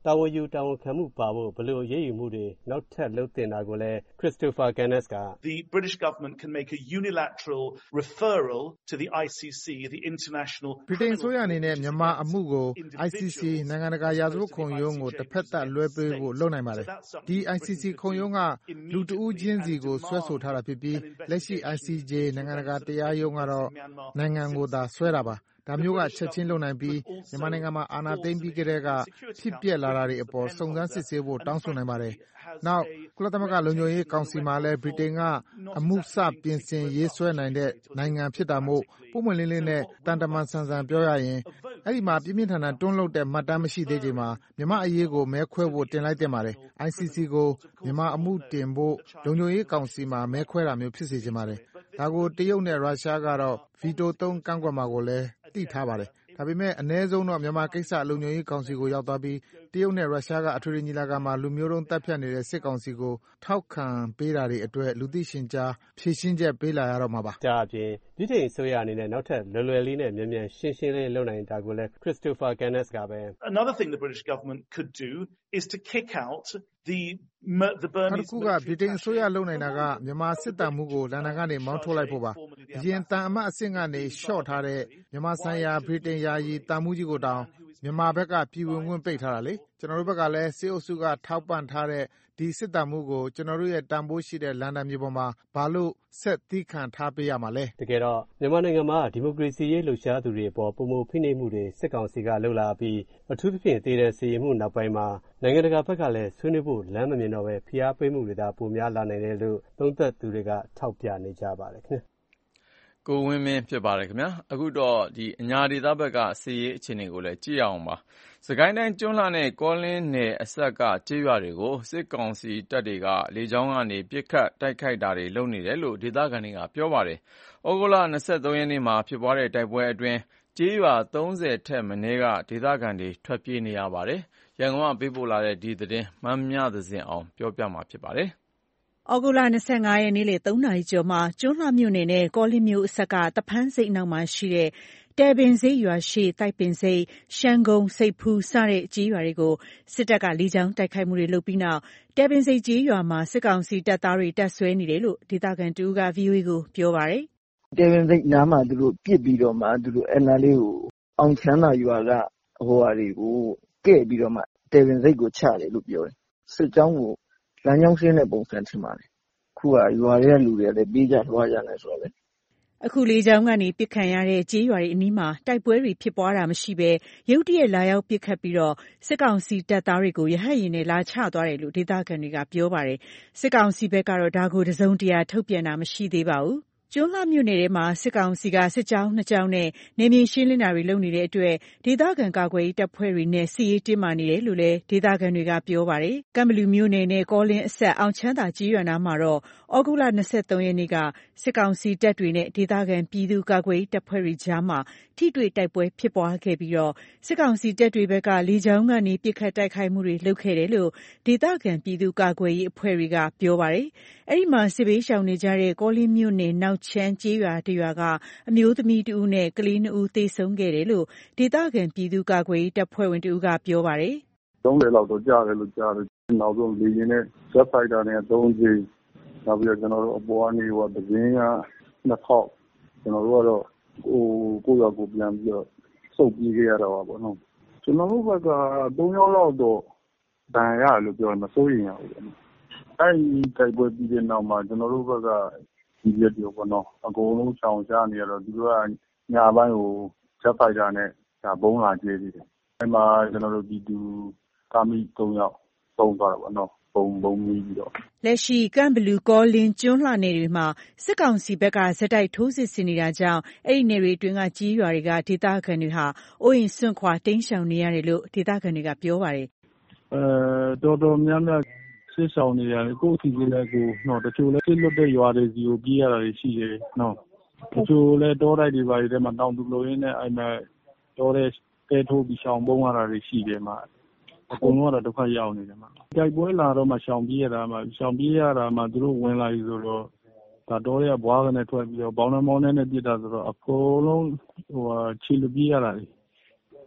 တာဝန်ယူတာဝန်ခံမှုပါဖို့ဘယ်လိုအရေးယူမှုတွေနောက်ထပ်လုပ်သင့်တာကိုလည်း Christopher Gaines က The British government can make a unilateral referral to the ICC, the International ဗြိတိန်အစိုးရအနေနဲ့မြန်မာအမှုကို ICC နိုင်ငံတကာရာဇဝတ်ခုံရုံးကိုတစ်ဖက်သတ်လွှဲပေးဖို့လုပ်နိုင်ပါတယ်။ဒီ ICC ခုံရုံးကလူတဦးချင်းစီကိုစွဲဆိုထားတာဖြစ်ပြီးလက်ရှိ ICJ နိုင်ငံတကာတရားရုံးကတော့နိုင်ငံကိုသာစွဲတာပါ။ဒါမျိုးကချက်ချင်းလုပ်နိုင်ပြီးမြန်မာနိုင်ငံမှာအာဏာသိမ်းပြီးကတည်းကဖြစ်ပျက်လာတာတွေအပေါ်စုံစမ်းစစ်ဆေးဖို့တောင်းဆိုနိုင်ပါတယ်။နောက်ကုလသမဂ္ဂလုံခြုံရေးကောင်စီမှာလည်းဗြိတိန်ကအမှုစပြင်ဆင်ရေးဆွဲနိုင်တဲ့နိုင်ငံဖြစ်တာမို့ပုံမှန်လင်းလင်းနဲ့တန်တမန်ဆန်ဆန်ပြောရရင်အဲ့ဒီမှာပြင်းပြင်းထန်ထန်တွန်းလှုပ်တဲ့မှတ်တမ်းမရှိသေးချိန်မှာမြန်မာအရေးကိုမဲခွဲဖို့တင်လိုက်တင်ပါတယ်။ ICC ကိုမြန်မာအမှုတင်ဖို့လုံခြုံရေးကောင်စီမှာမဲခွဲတာမျိုးဖြစ်စေချင်ပါတယ်။ဒါကိုတရုတ်နဲ့ရုရှားကတော့ဗီတိုသုံးကန့်ကွက်မှာကိုလည်းသိထားပါတယ်။ဒါပေမဲ့အ ਨੇ ဆုံးတော့မြန်မာကိစ္စလုံခြုံရေးကောင်စီကိုရောက်သွားပြီးတရုတ်နဲ့ရုရှားကအထွေထွေညီလာခံမှာလူမျိုးတုံးတပ်ဖြတ်နေတဲ့စစ်ကောင်စီကိုထောက်ခံပေးတာတွေအတွက်လူသိရှင်ကြားဖြေရှင်းချက်ပေးလာရတော့မှာပါ။ဒါအပြင်ဗြိတိန်အစိုးရအနေနဲ့နောက်ထပ်လွယ်လွယ်လေးနဲ့မြန်မြန်ရှင်းရှင်းလေးလုပ်နိုင်တာကိုလည်း Christopher Gaines ကပဲ Another thing the British government could do is to kick out the Burmese ကဗြိတိန်အစိုးရလုပ်နိုင်တာကမြန်မာစစ်တပ်မှုကိုလန်ဒန်ကနေမောင်းထုတ်လိုက်ဖို့ပါ။အရင်တန်အမတ်အဆင့်ကနေရှော့ထားတဲ့မြန်မာဆိုင်ရာဗြိတိန်ယာယီတန်မှုကြီးကိုတောင်မြန်မာဘက်ကပြည်ဝင်ခွင့်ပိတ်ထားတာလေ။ကျွန်တော်တို့ဘက်ကလည်းစစ်အုပ်စုကထောက်ပံ့ထားတဲ့ဒီစစ်တပ်မှုကိုကျွန်တော်တို့ရဲ့တန်ဖိုးရှိတဲ့လန်ဒန်မြေပေါ်မှာဘာလို့ဆက်သီးခံထားပေးရမှာလဲ။တကယ်တော့မြန်မာနိုင်ငံမှာဒီမိုကရေစီရေးလှုပ်ရှားသူတွေအပေါ်ပုံမဖိနှိပ်မှုတွေစစ်ကောင်စီကလှုပ်လာပြီးအထူးသဖြင့်တည်တဲ့စီရင်မှုနောက်ပိုင်းမှာနိုင်ငံတကာဘက်ကလည်းဆွေးနွေးဖို့လမ်းမမြင်တော့ပဲဖိအားပေးမှုတွေသာပိုများလာနိုင်တယ်လို့သုံးသပ်သူတွေကထောက်ပြနေကြပါတယ်ခင်ဗျာ။ကိုဝင်းမင်းဖြစ်ပါတယ်ခင်ဗျာ။အခုတော့အညာဒေသဘက်ကစီရေးအခြေအနေကိုလည်းကြည့်ရအောင်ပါ။စကိုင်းတိုင်းကျွန်းလှနဲ့ကောလင်းနယ်အစပ်ကကျေးရွာတွေကိုစစ်ကောင်စီတပ်တွေကလေကြောင်းကနေပစ်ခတ်တိုက်ခိုက်တာတွေလုပ်နေတယ်လို့ဒေသခံတွေကပြောပါတယ်။ဩဂုတ်လ23ရက်နေ့မှာဖြစ်ပွားတဲ့တိုက်ပွဲအတွင်းကျေးရွာ30ထက်မနည်းကဒေသခံတွေထွက်ပြေးနေရပါတယ်။ရန်ကုန်ကပေးပို့လာတဲ့ဒီသတင်းမမြသဇင်အောင်ပြောပြမှာဖြစ်ပါတယ်။ဩဂုတ်လ25ရက်နေ့လေ3နာရီကျော်မှာကျွန်းလှမြို့နယ်နဲ့ကောလင်းမြို့အစပ်ကတဖန်းစိတ်နောက်မှာရှိတဲ့တဲပင်စိတ်ရွာရှိတိုက်ပင်စိတ်ရှမ်းကုန်းစိတ်ဖူးစတဲ့ကြေးရွာတွေကိုစစ်တပ်ကလေကြောင်းတိုက်ခိုက်မှုတွေလုပ်ပြီးနောက်တဲပင်စိတ်ကြေးရွာမှာစစ်ကောင်စီတပ်သားတွေတပ်ဆွဲနေတယ်လို့ဒေသခံတူက VOA ကိုပြောပါတယ်။တဲပင်စိတ်နားမှာသူတို့ပစ်ပြီးတော့မှသူတို့အဲ့နာလေးကိုအောင်ချမ်းသာရွာကဟိုဟာတွေကိုကဲ့ပြီးတော့မှတဲပင်စိတ်ကိုချတယ်လို့ပြောတယ်။စစ်ကြောင်းကိုလမ်းကြောင်းရှင်းတဲ့ပုံစံထင်ပါတယ်။ခုကရွာရဲ့လူတွေလည်းပြေးကြလွှားကြတယ်ဆိုတော့လေအခုလေကြောင်းကနေပစ်ခံရတဲ့ကြေးရွာတွေအနီးမှာတိုက်ပွဲတွေဖြစ်ပွားတာမရှိဘဲရုတ်တရက်လာရောက်ပစ်ခတ်ပြီးတော့စစ်ကောင်စီတပ်သားတွေကိုရဟတ်ရင်နဲ့လာချသွားတယ်လို့ဒေသခံတွေကပြောပါတယ်စစ်ကောင်စီဘက်ကတော့ဒါကိုတစုံတရာထုတ်ပြန်တာမရှိသေးပါဘူးကျွန်းလှမြို့နယ်ထဲမှာစစ်ကောင်စီကစစ်ကြောင်း2ကြောင်းနဲ့နေမြေရှင်းလင်းတာတွေလုပ်နေတဲ့အတွက်ဒေသခံကာကွယ်ရေးတပ်ဖွဲ့တွေနဲ့စစ်ရေးတင်းမာနေတယ်လို့လည်းဒေသခံတွေကပြောပါတယ်။ကံဘလူမြို့နယ်နဲ့ကောလင်းအဆက်အောင်ချမ်းသာကြေးရွာနားမှာတော့ဩဂုတ်လ23ရက်နေ့ကစစ်ကောင်စီတပ်တွေနဲ့ဒေသခံပြည်သူကာကွယ်ရေးတပ်ဖွဲ့တွေကြားမှာထိတွေ့တိုက်ပွဲဖြစ်ပွားခဲ့ပြီးတော့စစ်ကောင်စီတပ်တွေဘက်ကလေကြောင်းကနေပစ်ခတ်တိုက်ခိုက်မှုတွေလုပ်ခဲ့တယ်လို့ဒေသခံပြည်သူကာကွယ်ရေးအဖွဲ့တွေကပြောပါတယ်။အဲဒီမှာစစ်ဘေးရှောင်နေကြတဲ့ကောလင်းမြို့နယ်နောက်ချမ်းကျေးရွာတရွာကအမျိုးသမီးတဦးနဲ့ကလေး2ဦးသေဆုံးခဲ့တယ်လို့ဒေသခံပြည်သူကာကွယ်ရေးတပ်ဖွဲ့ဝင်တဦးကပြောပါတယ်။30လောက်တော့ကြားတယ်လို့ကြားတယ်။နောက်ဆုံးလေရင်နဲ့ဇက်ဖိုက်တာနဲ့3ကြိမ်နောက်ပြီးတော့ကျွန်တော်တို့အပေါ်ကနေသတင်းက2ခေါက်ကျွန်တော်တို့ကတော့ကိုယ့်ရွာကိုပြန်ပြီးတော့စုပ်ပြေးခဲ့ရတော့ပါဘောနော်။ကျွန်တော်တို့ဘက်က3ယောက်လောက်တော့ဒဏ်ရာလို့ပြောမစိုးရင်ရဘူးပေါ့နော်။အဲဒီတိုက်ပွဲပြီးတဲ့နောက်မှာကျွန်တော်တို့ဘက်ကဒီရက်တွေပေါ့နော်အကုန်လုံးချောင်ချနေရတော့သူတို့ကညပိုင်းကိုဇက်ဖိုက်တာနဲ့ဘုံလာကျဲသေးတယ်အဲမှာကျွန်တော်တို့ဒီသူကာမိ3ယောက်သုံးသွားတာပေါ့နော်ဘုံမီးပြီးတော့လက်ရှိကံဘလူကောလင်းကျွန်းလှနယ်တွေမှာစစ်ကောင်စီဘက်ကဇက်တိုက်ထိုးစစ်ဆင်နေတာကြောင့်အဲ့ဒီနယ်တွေအတွင်းကကြီးရွာတွေကဒေသခံတွေဟာအိုးအိမ်စွန့်ခွာတိမ်းရှောင်နေရတယ်လို့ဒေသခံတွေကပြောပါတယ်တော်တော်များများစစ်ဆောင်နေရတယ်ကိုယ့်အစီအစဉ်လည်းကိုနော်တချို့လည်းစစ်လွတ်တဲ့ရွာတွေစီကိုပြေးရတာတွေရှိတယ်နော်တချို့လည်းတောတိုက်တွေပါတွေထဲမှာတောင်သူလိုရင်းနဲ့အဲ့မှာတောတဲ့တဲထိုးပြီးရှောင်ပုံးရတာတွေရှိတယ်မှာအကုန်လုံးကတော့ဒုက္ခရောက်နေတယ်မှာတိုက်ပွဲလာတော့မှရှောင်ပြေးရတာမှာသူတို့ဝင်လာပြီဆိုတော့ဒါတောတွေကဘွားကနေထွက်ပြီးတော့ဘောင်းနှမောင်းနဲ့ပြစ်တာဆိုတော့အကုန်လုံးခြေလူပြေးရတာလေ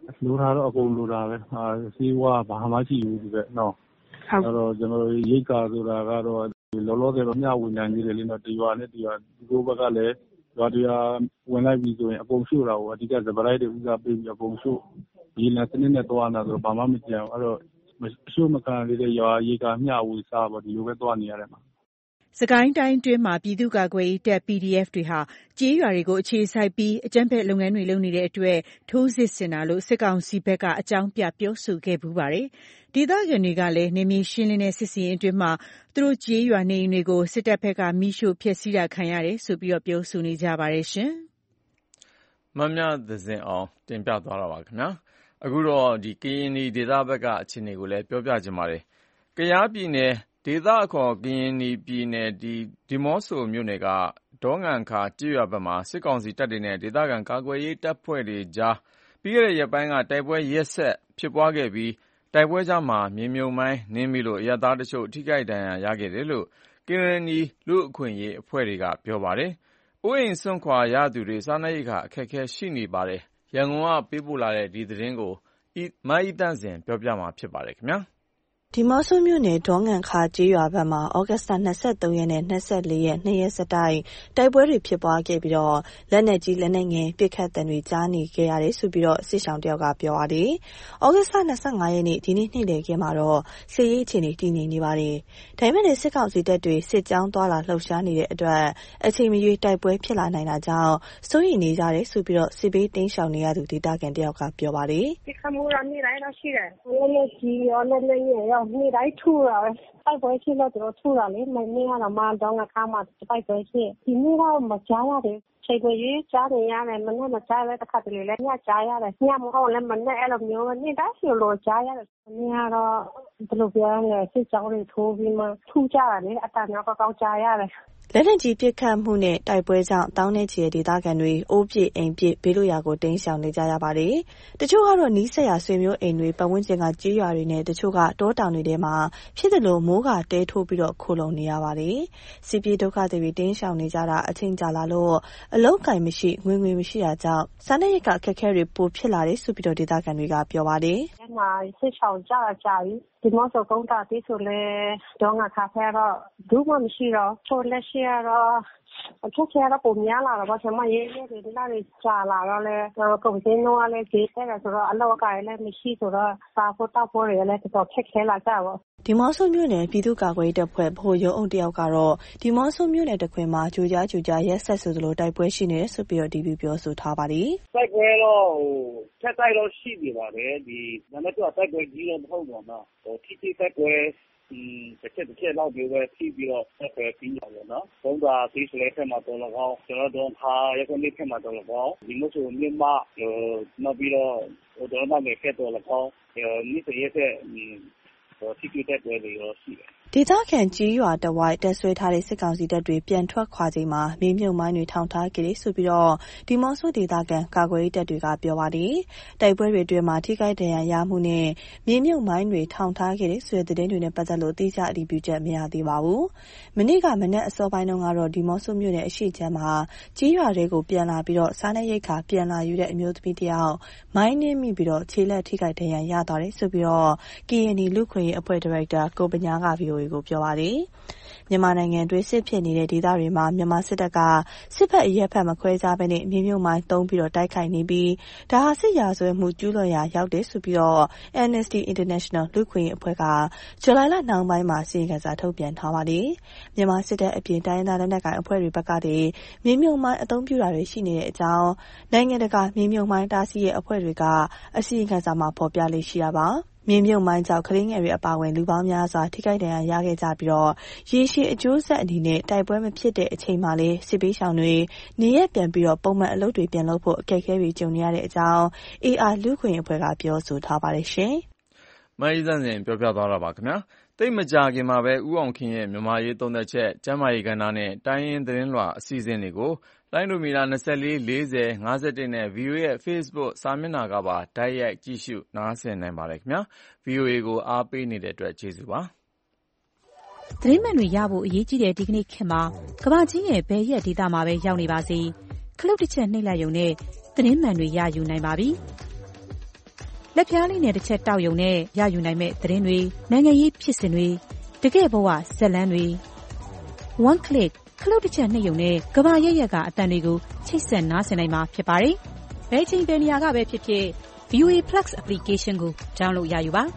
လိုတာတော့အကုန်လိုတာပဲဆေးဝါးဘာမှရှိဘူးဒီဘက်နော်အဲ့တော့ကျွန်တော်ရိတ်ကာဆိုတာကတော့လောလောဆယ်တော့မျှဝေနိုင်သေးတယ်လေနော်တရွာနဲ့တရွာဒီဘက်ကလည်းရွာတရွာဝင်လိုက်ပြီဆိုရင်အကုန်ရှို့တာကိုအဓိကစပရိုက်တွေဥစားပေးပြီးအကုန်ရှို့ဒီလစနစ်နဲ့သွားနေတာဆိုတော့ဘာမှမကြံဘူးအဲ့တော့ရှို့မခံသေးတဲ့ရွာရိတ်ကာမျှဝေစားပေါ့ဒီလိုပဲသွားနေရတယ်မှာစကိုင်းတိုင်းတွင်းမှာပြည်သူ့ကာကွယ်ရေးတပ် PDF တွေဟာကျေးရွာတွေကိုအခြေစိုက်ပြီးအကြမ်းဖက်လုပ်ငန်းတွေလုပ်နေတဲ့အတွက်ထိုးစစ်ဆင်တာလို့စစ်ကောင်စီဘက်ကအကြောင်းပြပြောဆိုခဲ့ပူပါတယ်။ဒေသခံတွေကလည်းနေမြေရှင်းလင်းတဲ့စစ်စင်အတွင်းမှာသူတို့ကျေးရွာနေအိမ်တွေကိုစစ်တပ်ဘက်ကမိရှို့ဖျက်ဆီးတာခံရတယ်ဆိုပြီးပြောဆိုနေကြပါတယ်ရှင်။မမြသဇင်အောင်တင်ပြသွားတာပါခင်ဗျာ။အခုတော့ကရင်နီဒေသဘက်ကအခြေအနေကိုလည်းပြောပြချင်ပါတယ်။ကယားပြည်နယ်ဒေသအခေါ်ကရင်နီပြည်နယ်ဒီမော့ဆိုမြို့နယ်ကဒေါငံခါကျေးရွာဘက်မှာစစ်ကောင်စီတပ်တွေနဲ့ဒေသခံကာကွယ်ရေးတပ်ဖွဲ့တွေကြားပြီးခဲ့တဲ့ရက်ပိုင်းကတိုက်ပွဲရက်ဆက်ဖြစ်ပွားခဲ့ပြီးတိုက်ပွဲကြားမှာမြေမြုပ်မိုင်းနင်းမိလို့အရပ်သားတချို့ထိခိုက်ဒဏ်ရာရခဲ့တယ်လို့ကရင်နီလူ့အခွင့်အရေးအဖွဲ့တွေကပြောပါတယ်။အိုးအိမ်စွန့်ခွာရသူတွေစားနပ်ရိက္ခာအခက်အခဲရှိနေပါတယ်။ရန်ကုန်ကပေးပို့လာတဲ့ဒီသတင်းကိုမအိသန့်စင်ပြောပြမှာဖြစ်ပါတယ်ခင်ဗျာ။ဒီမော့ဆိုမြို့နယ်ဒေါငံခါကျေးရွာဘက်မှာဩဂတ်စ်လ23ရက်နဲ့24ရက်2ရက်ဆက်တိုက်ပွဲတွေဖြစ်ပွားခဲ့ပြီးတော့လက်နက်ကြီးလက်နက်ငယ်ပစ်ခတ်တဲ့တွေကြားနေခဲ့ရတယ်ဆိုပြီးတော့စစ်ဆောင်တယောက်ကပြောပါတယ်။ဩဂတ်စ်25ရက်နေ့ဒီနေ့နေ့လယ်ခင်းမှာတော့စစ်ရေးအခြေအနေတည်ငြိမ်နေပါတယ်။ဒါပေမဲ့စစ်ကောင်စီတပ်တွေစစ်ကြောင်းသွားလာလှုပ်ရှားနေတဲ့အတွက်အချိန်မရွေးတိုက်ပွဲဖြစ်လာနိုင်တာကြောင့်စိုးရိမ်နေကြတယ်ဆိုပြီးတော့စစ်ဘေးတင်းရှောင်နေရသူဒေသခံတယောက်ကပြောပါတယ်။ဒီခမိုးရနေ့တိုင်းတော့ရှိတယ်။လက်နက်ကြီးရောလက်နက်ငယ်ရောနေ့တိုင်းထူတာပဲတိုက်ပွဲရှိလို့တို့ထူတာလေမနေ့ကတော့မှတော့ငါခါမှတိုက်ပွဲရှိဒီနေ့တော့မကြားရတယ်ချိန်ကိုရေးကြားနေရတယ်မနေ့မကြားလဲတစ်ခါတလေလဲညကြားရတယ်ညမဟုတ်လဲမနေ့အဲ့လိုမျိုးနေ့တိုင်းရှိလို့ကြားရတယ်နေ့ကတော့ဘယ်လိုပြောရလဲစစ်ကြောင်းတွေထိုးပြီးမှထူကြတာလေအတန်တော့ကောင်းကြားရတယ်လက်နက်ကြီးပစ်ခတ်မှုနဲ့တိုက်ပွဲကြောင့်တောင်းနဲ့ချီတဲ့ဒေသခံတွေအိုးပြစ်အိမ်ပြစ်ဘေးလွတ်ရာကိုတင်းရှောင်နေကြရပါတယ်။တချို့ကတော့နီးစပ်ရာဆွေမျိုးအိမ်တွေပတ်ဝန်းကျင်ကကြေးရွာတွေနဲ့တချို့ကတောတောင်တွေထဲမှာဖြစ်တယ်လို့မိုးကတဲထိုးပြီးတော့ခိုလုံနေရပါတယ်။စီပြေဒုက္ခတွေတင်းရှောင်နေကြတာအချိန်ကြာလာလို့အလုံးကင်မရှိငွေမရှိတာကြောင့်စားနပ်ရိက္ခအခက်အခဲတွေပိုဖြစ်လာတယ်ဆိုပြီးတော့ဒေသခံတွေကပြောပါတယ်။အဲ့မှာစစ်ဆောင်ကြပြီဒီမော့ဆိုကုန်းတာတိဆိုလဲဒေါငါခါဖဲတော့ဘူးမရှိတော့ချိုလက်ရှိတော့အခက်အခဲတော့ပုံများလာတော့ကျွန်မရေးတွေဒီလားတွေကြာလာတော့လဲကုန်စည်နှုန်းကလည်းကြီးတယ်ဆိုတော့အလောက်ကလည်းမရှိဆိုတော့စားဖို့တောက်ဖို့တွေလည်းတော်တော်ခက်ခဲလာကြပါဒီမော့ဆိုမြို့နယ်ပြည်သူ့ကာကွယ်ရေးတပ်ဖွဲ့ဗဟိုရုံးအုပ်တယောက်ကတော့ဒီမော့ဆိုမြို့နယ်တခွင်မှာကြိုကြားရက်ဆက်ဆိုသလိုတိုက်ပွဲရှိနေတယ်ဆိုပြီးတော့ဒီဗီပြောဆိုထားပါတယ်တိုက်ပွဲတော့ထက်တိုက်တော့ရှိနေပါတယ်ဒီဒါနဲ့တော့တိုက်ပွဲကြီးတော့မဟုတ်ပါဘူးထိတိုက်ပွဲတစ်ချက်လောက်ပြီးပဲပြီးပြီးတော့ဆက်ပဲပြီးရပါတော့။ဘုံသာပြီးဆိုတဲ့ထက်မှာတော့၎င်းကျွန်တော်တို့ဟာရခိုင်ပြည်ထက်မှာတော့၎င်းဒီလိုဆိုမြန်မာနောက်ပြီးတော့တော့မှလည်းဖက်တော့၎င်းဒီစရဲတဲ့ထိတဲ့ပွဲတွေရောရှိတယ်ဒေသခံကြီးရွာတဝိုက်တက်ဆွဲထားတဲ့စစ်ကောင်စီတပ်တွေပြန်ထွက်ခွာချိန်မှာမြေမြုပ်မိုင်းတွေထောင်ထားခဲ့တယ်ဆိုပြီးတော့ဒီမော့ဆိုဒေသခံကာကွယ်ရေးတပ်တွေကပြောပါတယ်။တိုက်ပွဲတွေအတွင်းမှာထိခိုက်ဒဏ်ရာရမှုနဲ့မြေမြုပ်မိုင်းတွေထောင်ထားခဲ့တဲ့ဆိုတဲ့သတင်းတွေနဲ့ပတ်သက်လို့တိကျအတည်ပြုချက်မရသေးပါဘူး။မနေ့ကမနက်အစောပိုင်းတုန်းကတော့ဒီမော့ဆိုမြို့နယ်အရှိချမ်းမှာကြီးရွာတွေကိုပြန်လာပြီးတော့စားနပ်ရိက္ခာပြန်လာယူတဲ့အမျိုးသမီးတယောက်မိုင်းနင်းမိပြီးတော့ခြေလက်ထိခိုက်ဒဏ်ရာရသွားတယ်ဆိုပြီးတော့ KND လူခွင့်ရေးအဖွဲ့ဒါရိုက်တာကိုပညာက VOA ကိုပြောပါတယ်။မြန်မာနိုင်ငံတွင်းစစ်ဖြစ်နေတဲ့ဒေသတွေမှာမြန်မာစစ်တပ်ကစစ်ဖက်အရက်ဖက်မခွဲခြားဘဲနဲ့မြေမြုပ်မိုင်းသုံးပြီးတော့တိုက်ခိုက်နေပြီးဒါဟာစစ်ရာဇဝတ်မှုကျူးလွန်ရာရောက်တယ်ဆိုပြီးတော့ Amnesty International လူခွင့်အဖွဲ့ကဇူလိုင်လနှောင်းပိုင်းမှာစီရင်ခံစာထုတ်ပြန်ထားပါတယ်။မြန်မာစစ်တပ်အပြင်တိုင်းဒေသလက်နက်ကိုင်အဖွဲ့တွေဘက်ကတည်းမြေမြုပ်မိုင်းအသုံးပြုတာတွေရှိနေတဲ့အကြောင်းနိုင်ငံတကာမြေမြုပ်မိုင်းတားဆီးရဲ့အဖွဲ့တွေကအစီရင်ခံစာမှာဖော်ပြလေးရှိတာပါ။မြေမြုပ်မိုင်းကြောင့်ကလေးငယ်တွေအပါအဝင်လူပေါင်းများစွာထိခိုက်ဒဏ်ရာရခဲ့ကြပြီးတော့ရေရှည်အကျိုးဆက်အနေနဲ့တိုက်ပွဲမဖြစ်တဲ့အချိန်မှာလေးစစ်ပေးရှောင်တွေနေရက်ပြန်ပြီးတော့ပုံမှန်အလုပ်တွေပြန်လုပ်ဖို့အခက်အခဲတွေကြုံနေရတဲ့အကြောင်း AR လူခွင့်အဖွဲ့ကပြောဆိုထားပါတယ်ရှင်။မအီးစံစင်ပြောပြသွားတာပါခင်ဗျာ။သိမကြခင်မှာပဲဦးအောင်ခင်ရဲ့မြန်မာရေးသုံးသက်ချက်ကျမ်းမာရေးကဏ္ဍနဲ့တိုင်းရင်းသတင်းလွှာအစီအစဉ်တွေကိုလိုင်းဒိုမီတာ24 40 51နဲ့ VOA ရဲ့ Facebook စာမျက်နှာကပါတိုက်ရိုက်ကြည့်ရှုနားဆင်နိုင်ပါတယ်ခင်ဗျာ VOA ကိုအားပေးနေတဲ့အတွက်ကျေးဇူးပါသတင်းမှန်တွေရဖို့အရေးကြီးတဲ့ဒီကနေ့ခေတ်မှာကမ္ဘာကြီးရဲ့ဘယ်ရက်ဒေသမှာပဲရောက်နေပါစေခလုတ်တစ်ချက်နှိပ်လိုက်ရုံနဲ့သတင်းမှန်တွေရယူနိုင်ပါပြီလက်ဖျားလေးနဲ့တစ်ချက်တောက်ယုံနဲ့ရယူနိုင်မဲ့သတင်းတွေနိုင်ငံရေးဖြစ်စဉ်တွေတကယ့်ဘဝဇာတ်လမ်းတွေ one click ခလုတ်တစ်ချက်နှိပ်ယုံနဲ့ကဘာရက်ရက်ကအတန်တွေကိုချိတ်ဆက်နားဆင်နိုင်မှာဖြစ်ပါတယ်။ဘယ်ချိန်ဘယ်နေရာကပဲဖြစ်ဖြစ် VOA Plus application ကို download ရယူပါ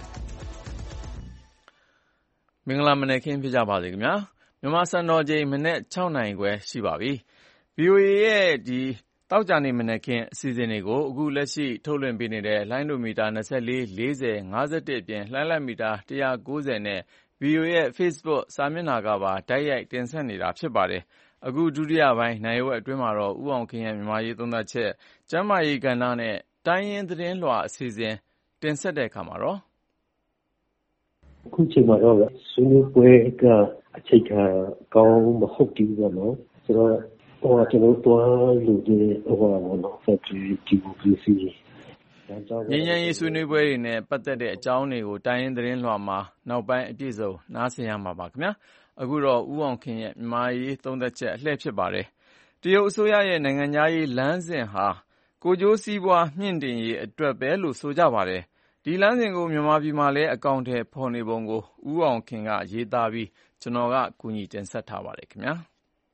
မင်္ဂလာမနက်ခင်းဖြစ်ကြပါစေခင်ဗျာမြန်မာစံတော်ချိန်မနေ့6နာရီခွဲရှိပါပြီ။ VOA ရဲ့တောက်ကြနေမနက်ခင်းအစီအစဉ်တွေကိုအခုလက်ရှိထုတ်လွှင့်ပေးနေတဲ့လိုင်းဒိုမီတာ24 40 51အပြင်လှိုင်းလက်မီတာ190နဲ့ VOA ရဲ့ Facebook စာမျက်နှာကပါတိုက်ရိုက်တင်ဆက်နေတာဖြစ်ပါတယ်။အခုဒုတိယပိုင်းနိုင်ဝက်အတွင်းမှာတော့ဦးအောင်ခင်ရဲ့မြန်မာရေးသုံးသပ်ချက်ကျမ်းမာရေးကဏ္ဍနဲ့တိုင်းရင်းသတင်းလွှာအစီအစဉ်တင်ဆက်တဲ့အခါမှာတော့အခုချိန်မှာတော့ဆွေးနွေးပွဲကအချိန်ကောင်းမဟုတ်ဘူးပေါ့နော်ဆိုတော့ကျွန်တော်တို့လူတွေပေါ့နော်ဖက်ထရီဒီမိုကရေစီငြိမ်းချမ်းရေးဆွေးနွေးပွဲတွေနဲ့ပတ်သက်တဲ့အကြောင်းတွေကိုတိုင်းရင်းသတင်းလွှာမှာနောက်ပိုင်းအပြည့်စုံနားဆင်ရမှာပါခင်ဗျာအခုတော့ဦးအောင်ခင်ရဲ့မြန်မာရေးသုံးသပ်ချက်အလှည့်ဖြစ်ပါတယ်တရုတ်အစိုးရရဲ့နိုင်ငံခြားရေးလမ်းစဉ်ဟာကိုကျိုးစီးပွားမြင့်တင်ရေးအတွက်ပဲလို့ဆိုကြပါတယ်ဒီလမ်းစဉ်ကိုမြန်မာပြည်မှာလည်းအကောင့်ထဲပေါ်နေပုံကိုဦးအောင်ခင်ကရေးသားပြီးကျွန်တော်ကကူညီတင်ဆက်ထားပါတယ်ခင်ဗျာ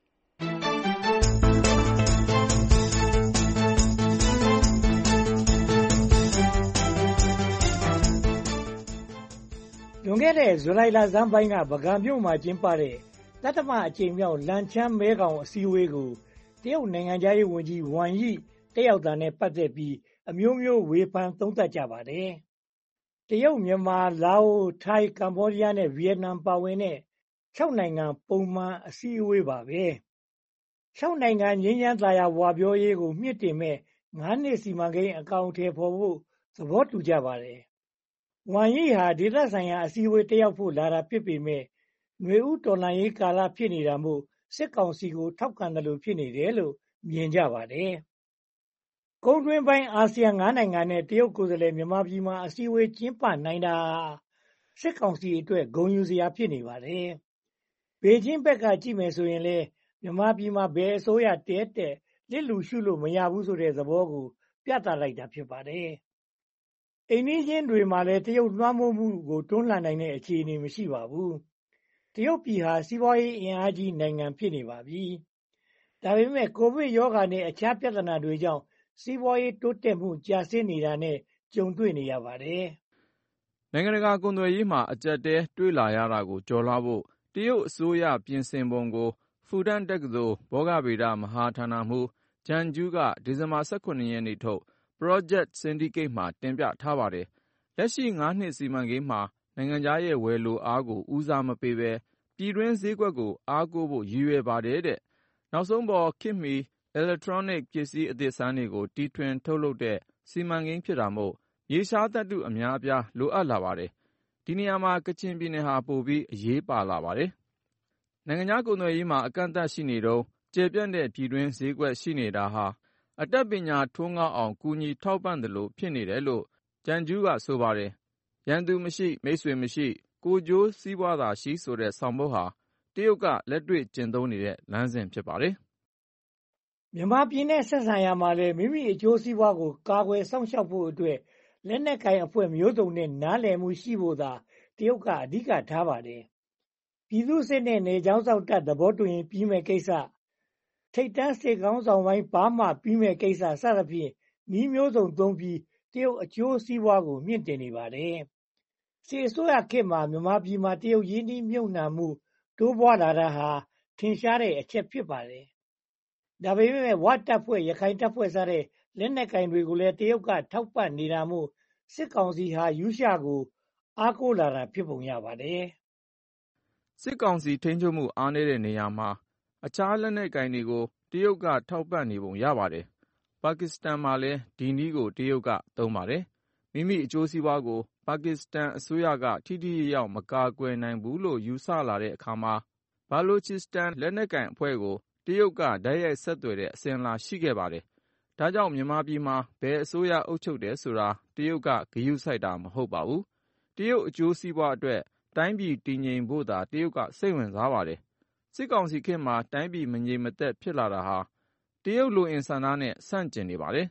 လွန်ခဲ့တဲ့ဇူလိုင်လဆန်းပိုင်းကပုဂံမြို့မှာကျင်းပတဲ့တတ္တမအကြိမ်မြောက်လန်ချန်းမဲခေါင်အစည်းအဝေးကိုတရုတ်နိုင်ငံခြားရေးဝန်ကြီးဝမ်ယိတက်ရောက်တာနဲ့ပတ်သက်ပြီးအမျိုးမျိုးဝေဖန်သုံးသပ်ကြပါတယ်။တရုတ်မြန်မာလာအိုထိုင်းကမ္ဘောဒီးယားနဲ့ဗီယက်နမ်ပါဝင်တဲ့6နိုင်ငံပုံမှန်အစည်းအဝေးပါပဲ။6နိုင်ငံငြိမ်းချမ်းသာယာဝပြောရေးကိုမြင့်တင်မဲ့9နှစ်စီမံကိန်းအကောင်အထည်ဖော်ဖို့သဘောတူကြပါတယ်။ဝမ်ယိဟာဒေသဆိုင်ရာအစည်းအဝေးတက်ရောက်ဖို့လာတာဖြစ်ပေမဲ့ຫນွေဦးတော်လှန်ရေးကာလဖြစ်နေတာမို့စစ်ကောင်စီကိုထောက်ခံတယ်လို့ဖြစ်နေတယ်လို့မြင်ကြပါတယ်။ကုန်းတွင်းပိုင်းအာဆီယံ9နိုင်ငံနဲ့တရုတ်ကိုယ်စားလှယ်မြန်မာပြည်မှာအစည်းအဝေးကျင်းပနိုင်တာစစ်ကောင်စီအတွက်ဂုဏ်ယူစရာဖြစ်နေပါတယ်။ဘေကျင်းဘက်ကကြည့်မယ်ဆိုရင်လည်းမြန်မာပြည်မှာဘယ်အစိုးရတဲတဲ့လစ်လူရှုလို့မရဘူးဆိုတဲ့သဘောကိုပြသလိုက်တာဖြစ်ပါတယ်။အိမ်နီးချင်းတွေမှာလည်းတရုတ်လွှမ်းမိုးမှုကိုတွန်းလှန်နိုင်တဲ့အခြေအနေမရှိပါဘူး။တရုတ်ပြည်ဟာစီးပွားရေးအင်အားကြီးနိုင်ငံဖြစ်နေပါပြီ။ဒါပေမဲ့ကိုဗစ်ရောဂါနဲ့အခြားပြဿနာတွေကြောင့်စီးပွားရေးတိုးတက်မှုကျဆင်းနေတာနဲ့ကြုံတွေ့နေရပါတယ်။နိုင်ငံတကာကုန်သွယ်ရေးမှာအကျပ်တဲတွေ့လာရတာကိုကျော်လွှားဖို့တရုတ်အစိုးရပြင်ဆင်ပုံကိုဖူတန်တက္ကသိုလ်ဘောဂဗေဒမဟာဌာနမှူးဂျန်ကျူးကဒီဇင်ဘာ18ရက်နေ့ထုတ် Project Syndicate မှာတင်ပြထားပါတယ်။လက်ရှိ9နှစ်စီမံကိန်းမှာနိုင်ငံခြားရဲ့ဝယ်လိုအားကိုဦးစားမပေးဘဲပြည်တွင်းဈေးကွက်ကိုအားကိုးဖို့ရည်ရွယ်ပါတယ်တဲ့။နောက်ဆုံးပေါ်ခေတ်မီ electronic ပစ္စည်းအသစ်အဆန်းတွေကိုတီထွင်ထုတ်လုပ်တဲ့စီမံကိန်းဖြစ်တာမို့မြေရှားသတ္တုအများအပြားလိုအပ်လာပါတယ်။ဒီနေရာမှာကချင်ပြည်နယ်ဟာပိုပြီးအရေးပါလာပါတယ်။နိုင်ငံခြားကုန်သွယ်ရေးမှာအကန့်အသတ်ရှိနေတုန်းကျယ်ပြန့်တဲ့ပြည်တွင်းဈေးကွက်ရှိနေတာဟာအတတ်ပညာထွန်းကားအောင်ကူညီထောက်ပံ့သလိုဖြစ်နေတယ်လို့ဂျန်ကျူးကဆိုပါတယ်။ရန်သူမရှိမိတ်ဆွေမရှိကိုကျိုးစီးပွားသာရှိဆိုတဲ့ဆောင်ပုဒ်ဟာတရုတ်ကလက်တွေ့ကျင့်သုံးနေတဲ့လမ်းစဉ်ဖြစ်ပါတယ်။မြန်မာပြည်နဲ့ဆက်ဆံရမှာလည်းမိမိအကျိုးစီးပွားကိုကာကွယ်စောင့်ရှောက်ဖို့အတွက်လက်နက်ကိုင်အဖွဲ့မျိုးစုံနဲ့နားလည်မှုရှိဖို့သာတရုတ်ကအဓိကထားပါတယ်။ပြည်သူ့စစ်နဲ့နေကြောင်းစောင့်တပ်သဘောတူရင်ပြီးမဲ့ကိစ္စထိတ်တန်းစစ်ကောင်းဆောင်ပိုင်းဘာမှပြီးမဲ့ကိစ္စစသဖြင့်ဤမျိုးစုံသုံးပြီးတရုတ်အကျိုးစီးပွားကိုမြင့်တင်နေပါတယ်။စစ်အစိုးရခေတ်မှာမြန်မာပြည်မှာတရုတ်ရင်းနှီးမြှုပ်နှံမှုတိုးပွားလာတာဟာထင်ရှားတဲ့အချက်ဖြစ်ပါတယ်။ဒါပေမဲ့ဝတပ်ဖွဲ့ရခိုင်တပ်ဖွဲ့စတဲ့လက်နက်ကိုင်တွေကိုလည်းတရုတ်ကထောက်ပံ့နေတာမို့စစ်ကောင်စီဟာယူရှကိုအားကိုးလာတာဖြစ်ပုံရပါတယ်။စစ်ကောင်စီထိန်းချုပ်မှုအားနည်းတဲ့နေရာမှာအခြားလက်နက်ကိုင်တွေကိုတရုတ်ကထောက်ပံ့နေပုံရပါတယ်။ပါကစ္စတန်မှာလည်းဒီနည်းကိုတရုတ်ကသုံးပါတယ်။မိမိအကျိုးစီးပွားကိုပါကစ္စတန်အစိုးရကထိထိရောက်မကာကွယ်နိုင်ဘူးလို့ယူဆလာတဲ့အခါမှာဘာလိုချစ္စတန်လက်နက်ကိုင်အဖွဲ့ကိုတရုတ်ကတိုက်ရိုက်ဆက်သွယ်တဲ့အစဉ်အလာရှိခဲ့ပါတယ်။ဒါကြောင့်မြန်မာပြည်မှာဘယ်အစိုးရအုပ်ချုပ်တယ်ဆိုတာတရုတ်ကဂရုစိုက်တာမဟုတ်ပါဘူး။တရုတ်အကျိုးစီးပွားအတွက်တိုင်းပြည်တည်ငြိမ်ဖို့သာတရုတ်ကစိတ်ဝင်စားပါတယ်။စစ်ကောင်စီခေတ်မှာတိုင်းပြည်မငြိမ်မသက်ဖြစ်လာတာဟာတရုတ်လိုအင်ဆန္ဒနဲ့ဆန့်ကျင်နေပါတယ်။